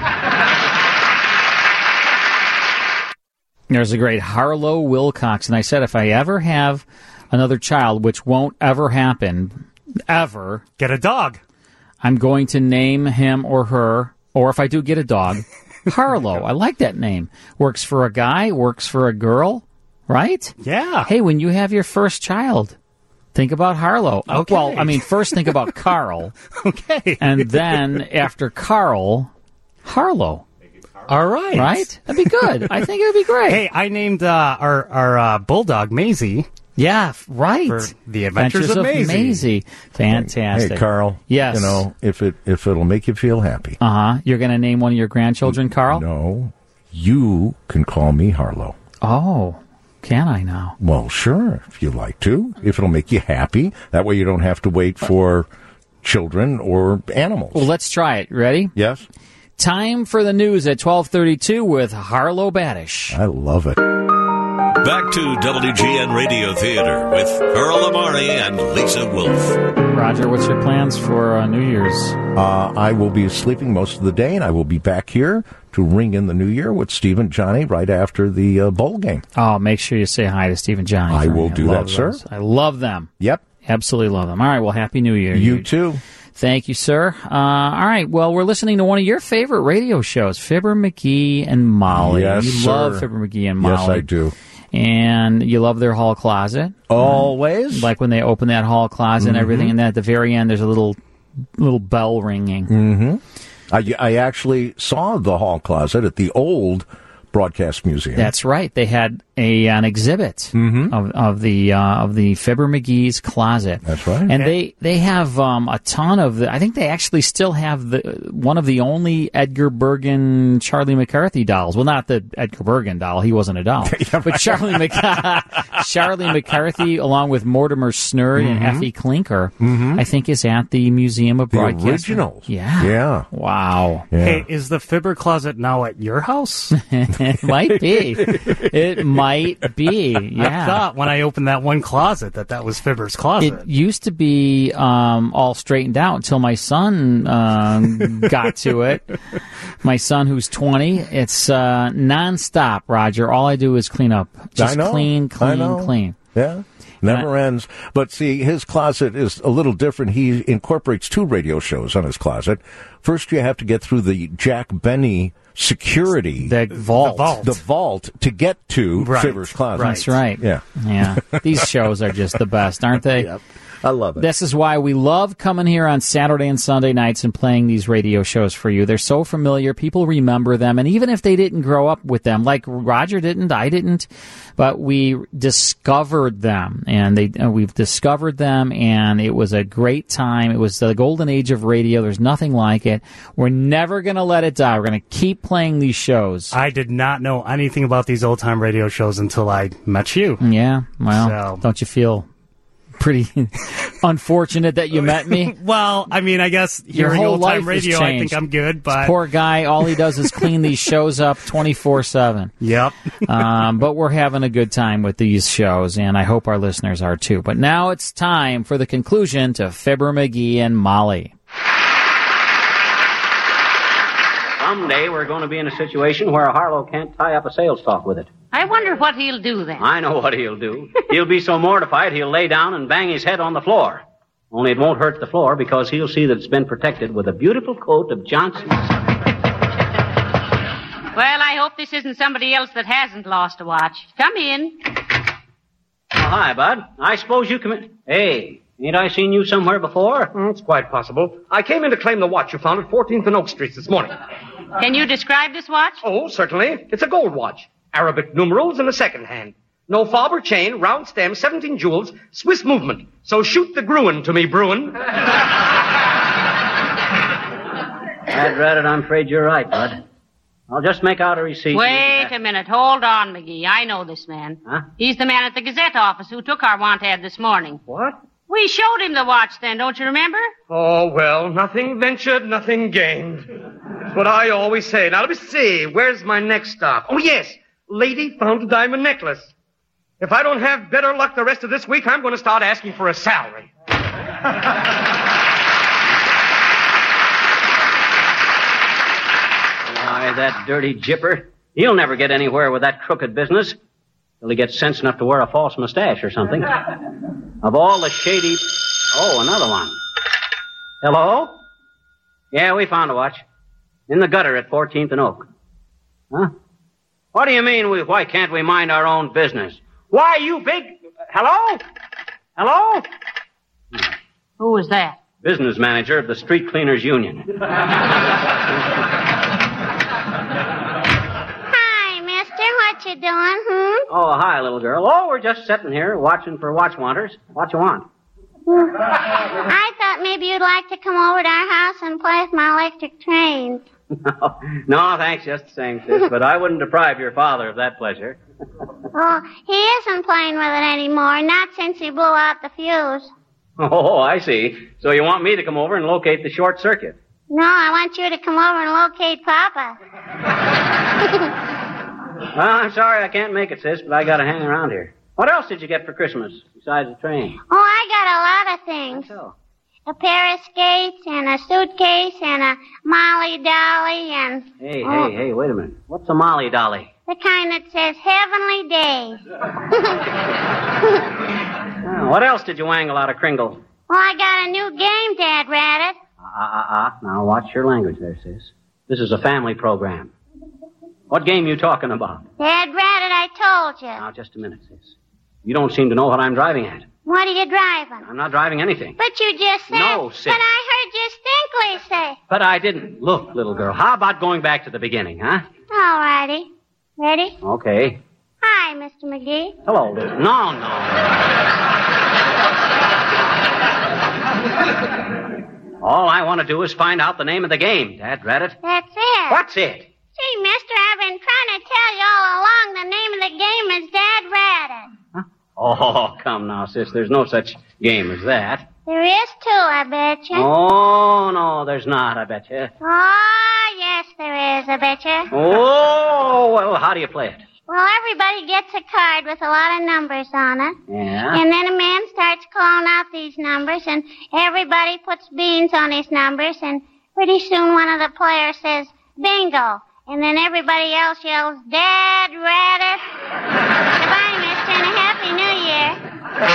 Speaker 12: There's a great Harlow Wilcox. And I said if I ever have another child, which won't ever happen, ever.
Speaker 13: Get a dog.
Speaker 12: I'm going to name him or her, or if I do get a dog, Harlow. I like that name. Works for a guy, works for a girl, right?
Speaker 13: Yeah.
Speaker 12: Hey, when you have your first child, think about Harlow.
Speaker 13: Okay.
Speaker 12: Well, I mean, first think about Carl.
Speaker 13: Okay.
Speaker 12: And then after Carl, Harlow.
Speaker 13: All right.
Speaker 12: Right? That'd be good. I think it would be great.
Speaker 13: Hey, I named uh, our, our uh, bulldog Maisie.
Speaker 12: Yeah, right.
Speaker 13: For the Adventures, Adventures of, Maisie.
Speaker 12: of Maisie. Fantastic.
Speaker 1: Hey, Carl.
Speaker 12: Yes.
Speaker 1: You know, if it if it'll make you feel happy.
Speaker 12: Uh-huh. You're going to name one of your grandchildren, Carl?
Speaker 1: No. You can call me Harlow.
Speaker 12: Oh, can I now?
Speaker 1: Well, sure, if you like to. If it'll make you happy. That way you don't have to wait for children or animals.
Speaker 12: Well, let's try it. Ready?
Speaker 1: Yes.
Speaker 12: Time for the news at twelve thirty-two with Harlow Badish.
Speaker 1: I love it.
Speaker 10: Back to W G N Radio Theater with Earl Amari and Lisa Wolf.
Speaker 12: Roger, what's your plans for uh, New Year's?
Speaker 1: Uh, I will be sleeping most of the day, and I will be back here to ring in the new year with Steve and Johnny right after the uh, bowl game.
Speaker 12: Oh, make sure you say hi to Steve and Johnny.
Speaker 1: I will
Speaker 12: me.
Speaker 1: do
Speaker 12: I
Speaker 1: that, sir.
Speaker 12: Those. I love them.
Speaker 1: Yep.
Speaker 12: Absolutely love them. All right, well, Happy New Year.
Speaker 1: You, you too.
Speaker 12: Thank you, sir. Uh, all right. Well, we're listening to one of your favorite radio shows, Fibber McGee and Molly.
Speaker 1: Yes,
Speaker 12: you
Speaker 1: sir.
Speaker 12: love Fibber McGee and Molly.
Speaker 1: Yes, I do.
Speaker 12: And you love their hall closet.
Speaker 1: Always.
Speaker 12: Like when they open that hall closet and
Speaker 1: Mhm.
Speaker 12: everything, and then at the very end, there's a little little bell ringing.
Speaker 1: Mm-hmm. I, I actually saw the hall closet at the old Broadcast Museum.
Speaker 12: That's right. They had a an exhibit
Speaker 1: Mm-hmm.
Speaker 12: of of the uh, of the Fibber McGee's closet.
Speaker 1: That's right.
Speaker 12: And they they have um, a ton of the. I think they actually still have the one of the only Edgar Bergen Charlie McCarthy dolls. Well, not the Edgar Bergen doll. He wasn't a doll. But Charlie Mc, Charlie McCarthy, along with Mortimer Snurd and
Speaker 1: Mhm.
Speaker 12: Effie Clinker,
Speaker 1: Mhm.
Speaker 12: I think is at the Museum of
Speaker 1: The
Speaker 12: Broadcasting.
Speaker 1: originals.
Speaker 12: Yeah.
Speaker 1: Yeah.
Speaker 12: Wow.
Speaker 13: Hey, is the Fibber closet now at your house?
Speaker 12: It might be. It might be. Yeah.
Speaker 13: I thought when I opened that one closet that that was Fibber's closet.
Speaker 12: It used to be um, all straightened out until my son um, got to it. My son, who's twenty, it's uh, nonstop, Roger. All I do is clean up. Just
Speaker 1: I know.
Speaker 12: clean,
Speaker 1: I
Speaker 12: clean,
Speaker 1: know.
Speaker 12: clean.
Speaker 1: Yeah. Never ends. But see, his closet is a little different. He incorporates two radio shows on his closet. First, you have to get through the Jack Benny security.
Speaker 12: The vault.
Speaker 1: The vault, the vault to get to
Speaker 12: Right.
Speaker 1: Fibber's closet.
Speaker 12: That's right.
Speaker 1: Yeah.
Speaker 12: Yeah. These shows are just the best, aren't they?
Speaker 1: Yep. I love it.
Speaker 12: This is why we love coming here on Saturday and Sunday nights and playing these radio shows for you. They're so familiar. People remember them. And even if they didn't grow up with them, like Roger didn't, I didn't, but we discovered them. And they and we've discovered them, and it was a great time. It was the golden age of radio. There's nothing like it. We're never going to let it die. We're going to keep playing these shows.
Speaker 13: I did not know anything about these old time radio shows until I met you.
Speaker 12: Yeah, well,
Speaker 13: So-
Speaker 12: don't you feel pretty unfortunate that you met me?
Speaker 13: Well, I mean, I guess
Speaker 12: Your
Speaker 13: hearing
Speaker 12: whole
Speaker 13: old
Speaker 12: life
Speaker 13: time
Speaker 12: has
Speaker 13: radio, I
Speaker 12: changed.
Speaker 13: think I'm good,
Speaker 12: This
Speaker 13: but
Speaker 12: poor guy, all he does is clean these shows up twenty-four seven.
Speaker 13: Yep.
Speaker 12: um, but we're having a good time with these shows, and I hope our listeners are too. But now it's time for the conclusion to Fibber McGee and Molly.
Speaker 15: Someday we're going to be in a situation where Harlow can't tie up a sales talk with it.
Speaker 23: I wonder what he'll do then.
Speaker 15: I know what he'll do. He'll be so mortified he'll lay down and bang his head on the floor. Only it won't hurt the floor because he'll see that it's been protected with a beautiful coat of Johnson's.
Speaker 23: Well, I hope this isn't somebody else that hasn't lost a watch. Come in.
Speaker 15: Oh, hi, Bud. I suppose you come in. Hey, ain't I seen you somewhere before?
Speaker 7: Mm, it's quite possible. I came in to claim the watch you found at fourteenth and Oak Streets this morning.
Speaker 23: Can you describe this watch?
Speaker 7: Oh, certainly. It's a gold watch. Arabic numerals in the second hand. No fob or chain, round stem, seventeen jewels, Swiss movement. So shoot the Gruen to me, Bruin.
Speaker 15: I'd rather I'm afraid you're right, Bud. I'll just make out a receipt.
Speaker 23: Wait a minute. Hold on, McGee. I know this man.
Speaker 15: Huh?
Speaker 23: He's the man at the Gazette office who took our want ad this morning.
Speaker 7: What?
Speaker 23: We showed him the watch then, don't you remember?
Speaker 7: Oh, well, nothing ventured, nothing gained. That's what I always say. Now, let me see. Where's my next stop? Oh, yes. Lady found a diamond necklace. If I don't have better luck the rest of this week, I'm going to start asking for a salary.
Speaker 15: Why, that dirty jipper. He'll never get anywhere with that crooked business till he gets sense enough to wear a false mustache or something. Of all the shady... Oh, another one. Hello? Yeah, we found a watch. In the gutter at fourteenth and Oak. Huh? What do you mean, we, why can't we mind our own business? Why, you big... Hello? Hello?
Speaker 23: Who was that?
Speaker 15: Business manager of the Street Cleaners Union.
Speaker 2: Hi, mister. What you doing, hmm?
Speaker 15: Oh, hi, little girl. Oh, we're just sitting here watching for watch wanters. What you want?
Speaker 2: I thought maybe you'd like to come over to our house and play with my electric trains.
Speaker 15: No, no, thanks, just the same, sis. But I wouldn't deprive your father of that pleasure.
Speaker 2: Oh, he isn't playing with it anymore, not since he blew out the fuse.
Speaker 15: Oh, I see. So you want me to come over and locate the short circuit?
Speaker 2: No, I want you to come over and locate Papa.
Speaker 15: Well, I'm sorry I can't make it, sis, but I gotta hang around here. What else did you get for Christmas besides the train?
Speaker 2: Oh, I got a lot of things. A pair of skates and a suitcase and a Molly Dolly and...
Speaker 15: Hey,
Speaker 2: oh,
Speaker 15: hey, hey, wait a minute. What's a Molly Dolly?
Speaker 2: the kind that says Heavenly Days.
Speaker 15: Oh, what else did you wangle out of Kringle?
Speaker 2: Well, I got a new game, Dad Rabbit.
Speaker 15: ah, ah. Now watch your language there, sis. This is a family program. What game you talking about?
Speaker 2: Dad Rabbit, I told you.
Speaker 15: Now, just a minute, sis. You don't seem to know what I'm driving at.
Speaker 2: What are you driving?
Speaker 15: I'm not driving anything.
Speaker 2: But you just said...
Speaker 15: No, sis.
Speaker 2: But I heard you distinctly say...
Speaker 15: But I didn't. Look, little girl, how about going back to the beginning, huh?
Speaker 2: All righty. Ready?
Speaker 15: Okay.
Speaker 2: Hi, Mister McGee.
Speaker 15: Hello, little... No, no. All I want to do is find out the name of the game, Dad Rabbit.
Speaker 2: That's it.
Speaker 15: What's it?
Speaker 2: Gee, mister, I've been trying to tell you all along the name of the game is Dad Rabbit.
Speaker 15: Oh, come now, sis. There's no such game as that.
Speaker 2: There is, too, I bet you.
Speaker 15: Oh, no, there's not, I bet you.
Speaker 2: Oh, yes, there is, I bet you.
Speaker 15: Oh, well, how do you play it?
Speaker 2: Well, everybody gets a card with a lot of numbers on it.
Speaker 15: Yeah?
Speaker 2: And then a man starts calling out these numbers, and everybody puts beans on his numbers, and pretty soon one of the players says, bingo. And then everybody else yells, Dad Rabbit. Goodbye, mister, and a Happy New Year.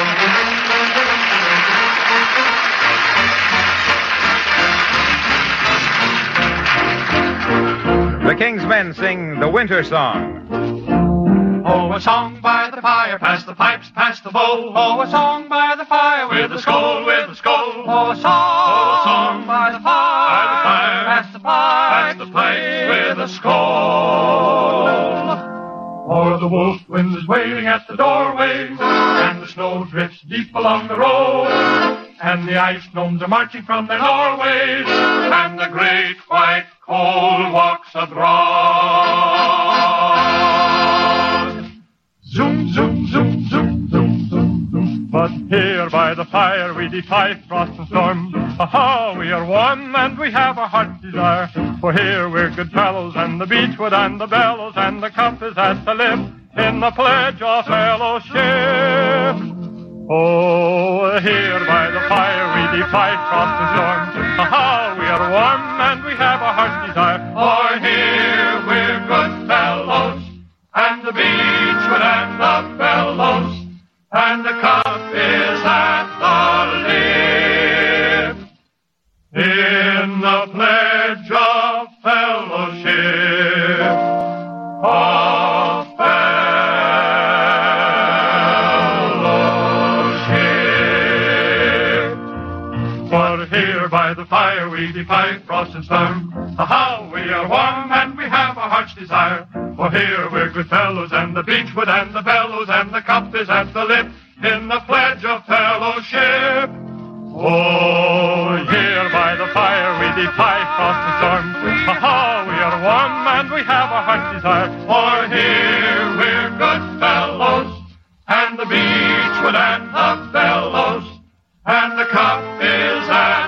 Speaker 11: The King's Men sing the Winter Song.
Speaker 5: Oh, a song by the fire, pass the pipes, pass the bowl. Oh, a song by the fire, with a skull, with a skull. Oh, a song, oh, a song by the fire, by the fire, pass the pipes, pass the pipes, with a skull. For the wolf wind is wailing at the doorway, and the snow drifts deep along the road, and the ice gnomes are marching from their Norways, and the great white coal walks abroad. Zoom, zoom, zoom, zoom, zoom, zoom, zoom. But here by the fire we defy frost and storm. Aha, we are one and we have a heart's desire. For here we're good fellows, and the beechwood and the bellows and the cup is at the lip in the pledge of fellowship. Oh, here by the fire we defy frost and storm. Aha, we are one and we have a heart's desire. For here we're good fellows, and the beechwood and the bellows, and the cup is at the lip in the pledge of fellowship. Of fellowship. For here by the fire we defy frost and storm. Aha, we are one and we have a heart's desire. For here we're good fellows, and the beechwood and the bellows, and the cup is at the lip in the pledge of fellowship. Oh, here by the fire we defy frost and storm. Ha-ha, we are one and we have a heart's desire. For here we're good fellows, and the beechwood and the bellows, and the cup is at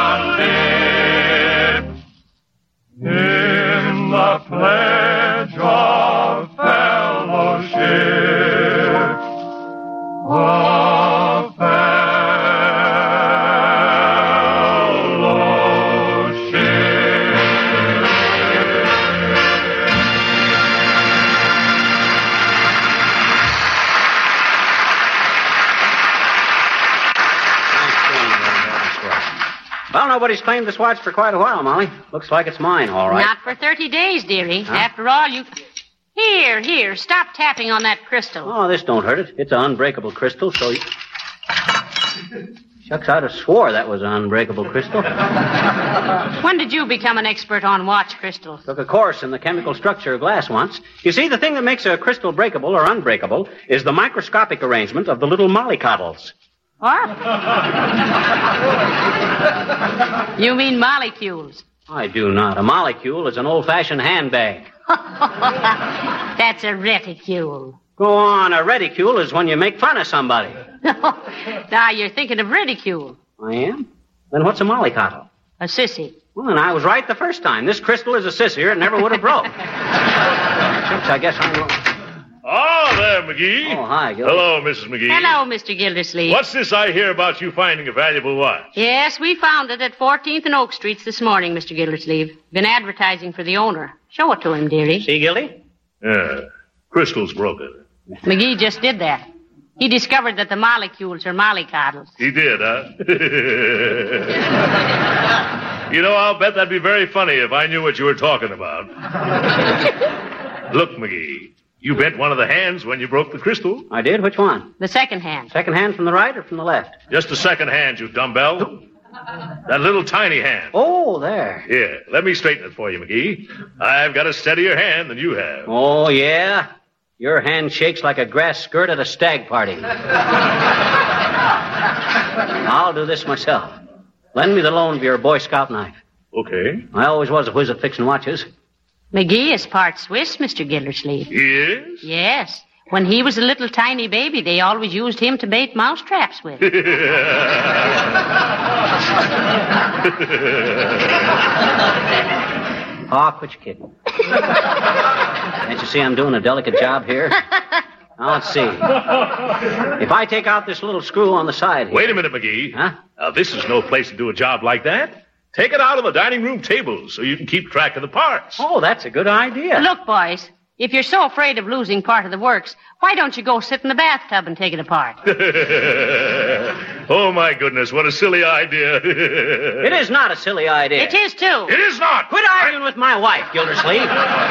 Speaker 5: the lip in the pledge of fellowship. Of
Speaker 15: Well, nobody's claimed this watch for quite a while, Molly. Looks like it's mine, all right.
Speaker 23: Not for thirty days, dearie.
Speaker 15: Huh?
Speaker 23: After all, you... Here, here, stop tapping on that crystal.
Speaker 15: Oh, this don't hurt it. It's an unbreakable crystal, so... You... Shucks, I'd have swore that was an unbreakable crystal.
Speaker 23: When did you become an expert on watch crystals?
Speaker 15: Took a course in the chemical structure of glass once. You see, the thing that makes a crystal breakable or unbreakable is the microscopic arrangement of the little mollycoddles.
Speaker 23: What? You mean molecules?
Speaker 15: I do not. A molecule is an old-fashioned handbag.
Speaker 23: That's a reticule.
Speaker 15: Go on, a reticule is when you make fun of somebody.
Speaker 23: Now, you're thinking of ridicule.
Speaker 15: I am? Then what's a mollycoddle?
Speaker 23: A sissy.
Speaker 15: Well, then I was right the first time. This crystal is a sissy, or it never would have broke. Shucks, I guess I'm...
Speaker 9: Ah, there, McGee.
Speaker 15: Oh, hi, Gildy.
Speaker 9: Hello, Missus McGee.
Speaker 23: Hello, Mister Gildersleeve.
Speaker 9: What's this I hear about you finding a valuable watch?
Speaker 23: Yes, we found it at fourteenth and Oak Streets this morning, Mister Gildersleeve. Been advertising for the owner. Show it to him, dearie.
Speaker 15: See, Gildy?
Speaker 9: Yeah, crystal's broken.
Speaker 23: McGee just did that. He discovered that the molecules are mollycoddles.
Speaker 9: He did, huh? You know, I'll bet that'd be very funny if I knew what you were talking about. Look, McGee, you bent one of the hands when you broke the crystal.
Speaker 15: I did? Which one?
Speaker 23: The second hand.
Speaker 15: Second hand from the right or from the left?
Speaker 9: Just the second hand, you dumbbell. That little tiny hand.
Speaker 15: Oh, there.
Speaker 9: Here, let me straighten it for you, McGee. I've got a steadier hand than you have.
Speaker 15: Oh, yeah? Your hand shakes like a grass skirt at a stag party. I'll do this myself. Lend me the loan of your Boy Scout knife.
Speaker 9: Okay.
Speaker 15: I always was a whiz at fixing watches.
Speaker 23: McGee is part Swiss, Mister Gildersleeve.
Speaker 9: Yes?
Speaker 23: Yes. When he was a little tiny baby, they always used him to bait mouse traps with.
Speaker 15: Aw, quit your kidding. Can't you see I'm doing a delicate job here? Now, let's see. If I take out this little screw on the side here...
Speaker 9: Wait a minute, McGee.
Speaker 15: Huh?
Speaker 9: Now, this is no place to do a job like that. Take it out on the dining room table so you can keep track of the parts.
Speaker 15: Oh, that's a good idea.
Speaker 23: Look, boys, if you're so afraid of losing part of the works, why don't you go sit in the bathtub and take it apart?
Speaker 9: Oh, my goodness, what a silly idea.
Speaker 15: It is not a silly idea.
Speaker 23: It is, too.
Speaker 9: It is not.
Speaker 15: Quit arguing with my wife, Gildersleeve.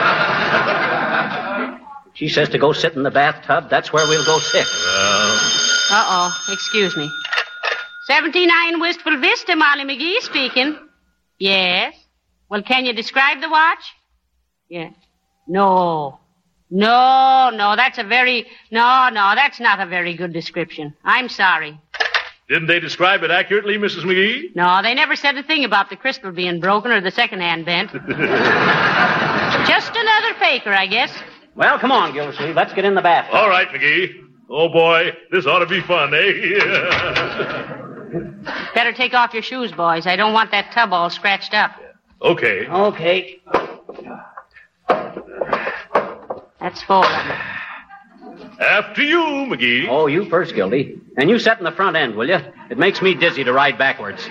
Speaker 15: She says to go sit in the bathtub. That's where we'll go sit.
Speaker 23: Uh-oh. Excuse me. seventy-nine Wistful Vista, Molly McGee speaking. Yes? Well, can you describe the watch? Yes. No. No, no, that's a very... No, no, that's not a very good description. I'm sorry.
Speaker 9: Didn't they describe it accurately, Missus McGee?
Speaker 23: No, they never said a thing about the crystal being broken or the second-hand bent. Just another faker, I guess.
Speaker 15: Well, come on, Gildersleeve. Let's get in the bathtub.
Speaker 9: All right, McGee. Oh, boy, this ought to be fun, eh?
Speaker 23: Better take off your shoes, boys. I don't want that tub all scratched up.
Speaker 9: Okay.
Speaker 15: Okay.
Speaker 23: That's four of them.
Speaker 9: After you, McGee.
Speaker 15: Oh, you first, Gildy. And you sit in the front end, will you? It makes me dizzy to ride backwards.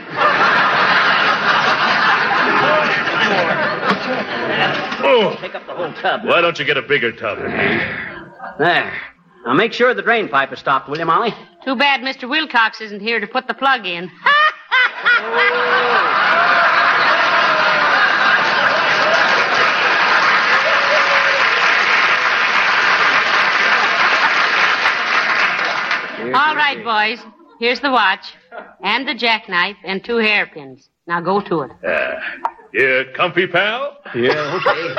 Speaker 9: Oh.
Speaker 15: Take up the whole tub.
Speaker 9: Why don't you get a bigger tub, McGee?
Speaker 15: There. Now make sure the drain pipe is stopped, will you, Molly?
Speaker 23: Too bad Mister Wilcox isn't here to put the plug in. All right, boys. Here's the watch, and the jackknife, and two hairpins. Now go to it.
Speaker 9: Uh, you comfy, pal?
Speaker 15: Yeah, okay.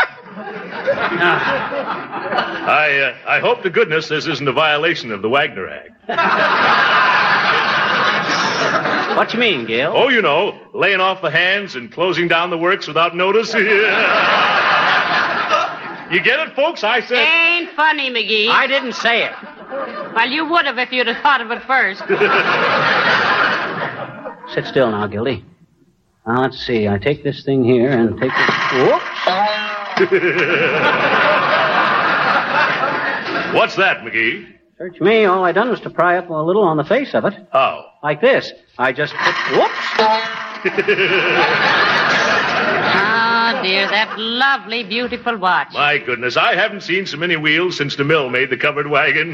Speaker 9: I, uh, I hope to goodness this isn't a violation of the Wagner Act.
Speaker 15: What you mean, Gil?
Speaker 9: Oh, you know, laying off the hands and closing down the works without notice. You get it, folks? I said...
Speaker 23: Ain't funny, McGee.
Speaker 15: I didn't say it.
Speaker 23: Well, you would have if you'd have thought of it first.
Speaker 15: Sit still now, Gildy. Now, let's see. I take this thing here and take this... Whoops.
Speaker 9: What's that, McGee?
Speaker 15: Search me. All I done was to pry up a little on the face of it.
Speaker 9: How?
Speaker 15: Like this. I just put... Whoops.
Speaker 23: Ah, dear, that lovely, beautiful watch.
Speaker 9: My goodness, I haven't seen so many wheels since the mill made the covered wagon.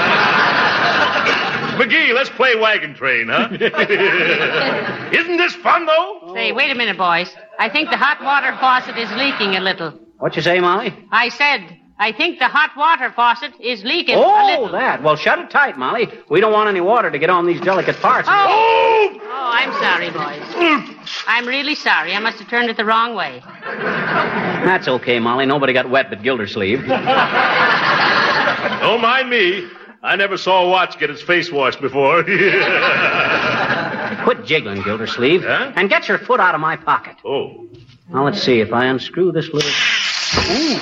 Speaker 9: McGee, let's play wagon train, huh? Isn't this fun, though?
Speaker 23: Say, wait a minute, boys. I think the hot water faucet is leaking a little.
Speaker 15: What you say, Molly?
Speaker 23: I said, I think the hot water faucet is leaking
Speaker 15: oh,
Speaker 23: a little.
Speaker 15: Oh, that. Well, shut it tight, Molly. We don't want any water to get on these delicate parts.
Speaker 23: Oh, oh I'm sorry, boys. I'm really sorry. I must have turned it the wrong way.
Speaker 15: That's okay, Molly. Nobody got wet but Gildersleeve.
Speaker 9: Don't mind me. I never saw a watch get its face washed before.
Speaker 15: Quit jiggling, Gildersleeve.
Speaker 9: Huh?
Speaker 15: And get your foot out of my pocket.
Speaker 9: Oh.
Speaker 15: Now, let's see. If I unscrew this little... Ooh.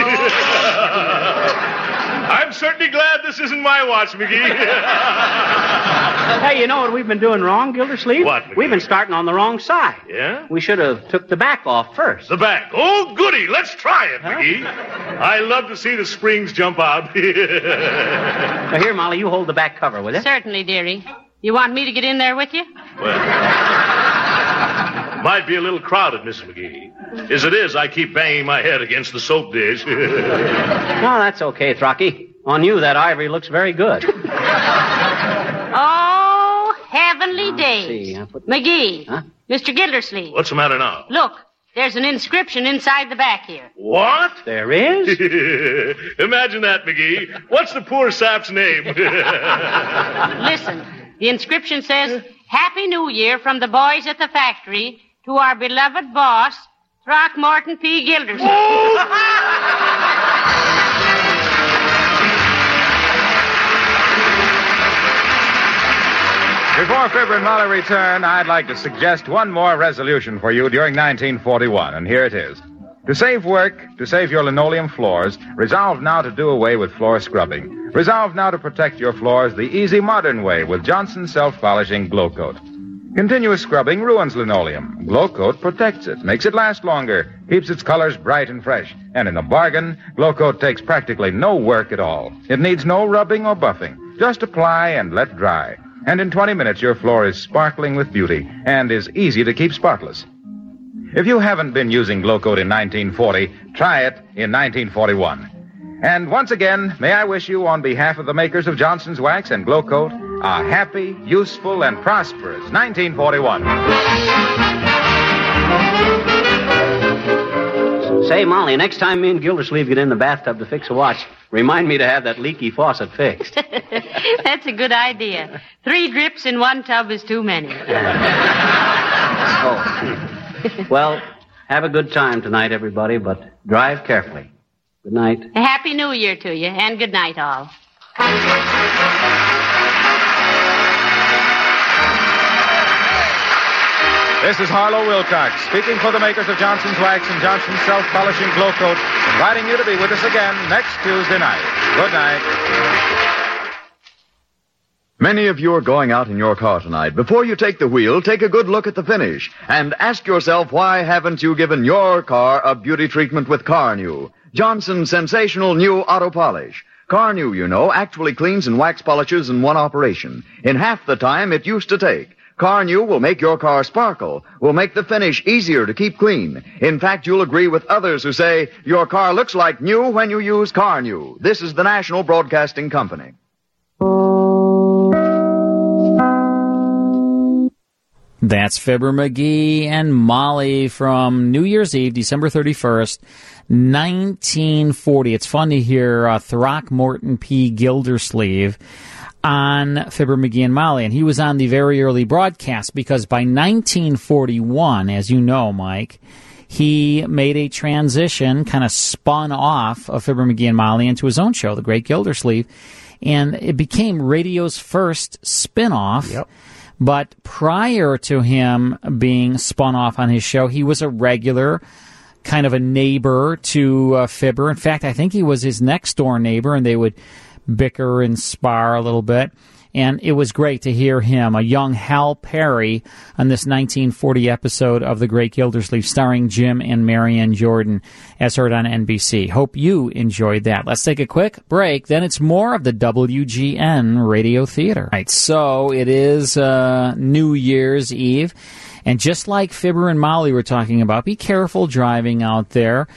Speaker 9: I'm certainly glad this isn't my watch, McGee.
Speaker 15: Hey, you know what we've been doing wrong, Gildersleeve?
Speaker 9: What, McGee?
Speaker 15: We've been starting on the wrong side.
Speaker 9: Yeah?
Speaker 15: We should have took the back off first.
Speaker 9: The back. Oh, goody. Let's try it, huh? McGee. I love to see the springs jump out.
Speaker 15: Now, here, Molly, you hold the back cover, will you?
Speaker 23: Certainly, dearie. You want me to get in there with you?
Speaker 9: Well, might be a little crowded, Miss McGee. As it is, I keep banging my head against the soap dish.
Speaker 15: No, that's okay, Throcky. On you, that ivory looks very good.
Speaker 23: Oh, heavenly days.
Speaker 15: See, put...
Speaker 23: McGee,
Speaker 15: huh?
Speaker 23: Mister Gildersleeve.
Speaker 9: What's the matter now?
Speaker 23: Look, there's an inscription inside the back here.
Speaker 9: What?
Speaker 15: There is?
Speaker 9: Imagine that, McGee. What's the poor sap's name?
Speaker 23: Listen, the inscription says, Happy New Year from the boys at the factory to our beloved boss, Throckmorton P. Gildersleeve.
Speaker 11: Before Fibber and Molly return, I'd like to suggest one more resolution for you during nineteen forty-one, and here it is. To save work, to save your linoleum floors, resolve now to do away with floor scrubbing. Resolve now to protect your floors the easy modern way with Johnson Self-Polishing Glow Coat. Continuous scrubbing ruins linoleum. Glow Coat protects it, makes it last longer, keeps its colors bright and fresh. And in the bargain, Glow Coat takes practically no work at all. It needs no rubbing or buffing. Just apply and let dry. And in twenty minutes, your floor is sparkling with beauty and is easy to keep spotless. If you haven't been using Glow Coat in nineteen forty, try it in nineteen forty-one. And once again, may I wish you, on behalf of the makers of Johnson's Wax and Glow Coat, a happy, useful, and prosperous nineteen forty-one.
Speaker 15: Say, Molly, next time me and Gildersleeve get in the bathtub to fix a watch, remind me to have that leaky faucet fixed.
Speaker 23: That's a good idea. Three drips in one tub is too many.
Speaker 15: Oh. Well, have a good time tonight, everybody, but drive carefully. Good night.
Speaker 23: A Happy New Year to you, and good night, all.
Speaker 11: This is Harlow Wilcox, speaking for the makers of Johnson's Wax and Johnson's Self-Polishing Glow Coat, inviting you to be with us again next Tuesday night. Good night.
Speaker 20: Many of you are going out in your car tonight. Before you take the wheel, take a good look at the finish and ask yourself, why haven't you given your car a beauty treatment with Carnu, Johnson's sensational new auto polish? Carnu, you know, actually cleans and wax polishes in one operation, in half the time it used to take. Carnu will make your car sparkle, will make the finish easier to keep clean. In fact, you'll agree with others who say your car looks like new when you use Carnu. This is the National Broadcasting Company.
Speaker 12: That's Fibber McGee and Molly from New Year's Eve, December thirty-first, nineteen forty. It's fun to hear uh, Throckmorton P. Gildersleeve on Fibber McGee and Molly, and he was on the very early broadcast because by nineteen forty-one, as you know, Mike, he made a transition, kind of spun off of Fibber McGee and Molly into his own show, The Great Gildersleeve, and it became radio's first spin-off.
Speaker 13: Yep.
Speaker 12: But prior to him being spun off on his show, he was a regular, kind of a neighbor to uh, Fibber. In fact, I think he was his next-door neighbor, and they would bicker and spar a little bit. And it was great to hear him, a young Hal Perry, on this nineteen forty episode of The Great Gildersleeve, starring Jim and Marianne Jordan, as heard on N B C. Hope you enjoyed that. Let's take a quick break. Then it's more of the W G N Radio Theater. Right, so it is uh, New Year's Eve. And just like Fibber and Molly were talking about, be careful driving out there.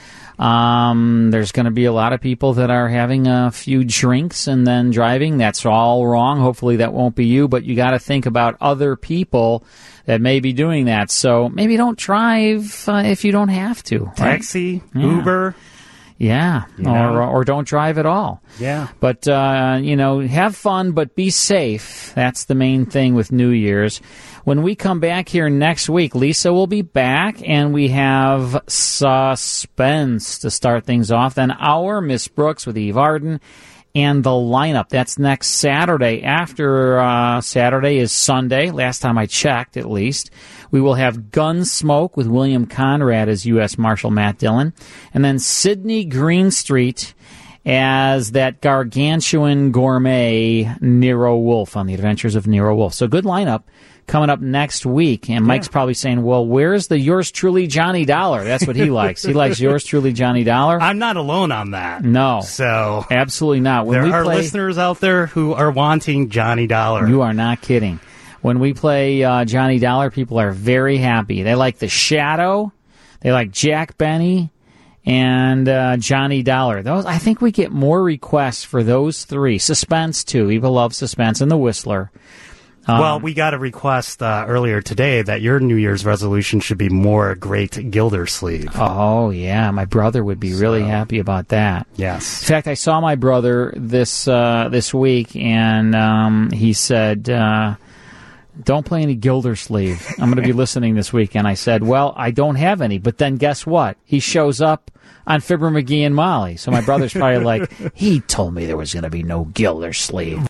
Speaker 12: Um, there's going to be a lot of people that are having a few drinks and then driving. That's all wrong. Hopefully that won't be you, but you got to think about other people that may be doing that. So maybe don't drive uh, if you don't have to. Right?
Speaker 13: Taxi,
Speaker 12: Yeah.
Speaker 13: Uber.
Speaker 12: Yeah,
Speaker 13: You know?
Speaker 12: or or don't drive at all.
Speaker 13: Yeah.
Speaker 12: But, uh, you know, have fun, but be safe. That's the main thing with New Year's. When we come back here next week, Lisa will be back, and we have Suspense to start things off. Then our Miss Brooks with Eve Arden and the lineup. That's next Saturday. After uh, Saturday is Sunday, last time I checked at least. We will have Gunsmoke with William Conrad as U S Marshal Matt Dillon. And then Sidney Greenstreet as that gargantuan gourmet Nero Wolfe on the Adventures of Nero Wolfe. So good lineup coming up next week. And Mike's yeah. probably saying, well, where's the yours truly Johnny Dollar? That's what he likes. He likes yours truly Johnny Dollar.
Speaker 13: I'm not alone on that.
Speaker 12: No.
Speaker 13: So
Speaker 12: absolutely not. When
Speaker 13: there
Speaker 12: we
Speaker 13: are
Speaker 12: play,
Speaker 13: listeners out there who are wanting Johnny Dollar.
Speaker 12: You are not kidding. When we play uh, Johnny Dollar, people are very happy. They like The Shadow. They like Jack Benny. And uh, Johnny Dollar. Those, I think we get more requests for those three. Suspense, too. People love Suspense. And The Whistler. Um,
Speaker 13: well, we got a request uh, earlier today that your New Year's resolution should be more great Gildersleeve.
Speaker 12: Oh, yeah. My brother would be really happy about that.
Speaker 13: Yes.
Speaker 12: In fact, I saw my brother this uh, this week, and um, he said, uh, don't play any Gildersleeve. I'm going to be listening this weekend. I said, well, I don't have any. But then guess what? He shows up on Fibber McGee and Molly. So my brother's probably like, he told me there was going to be no Gildersleeve.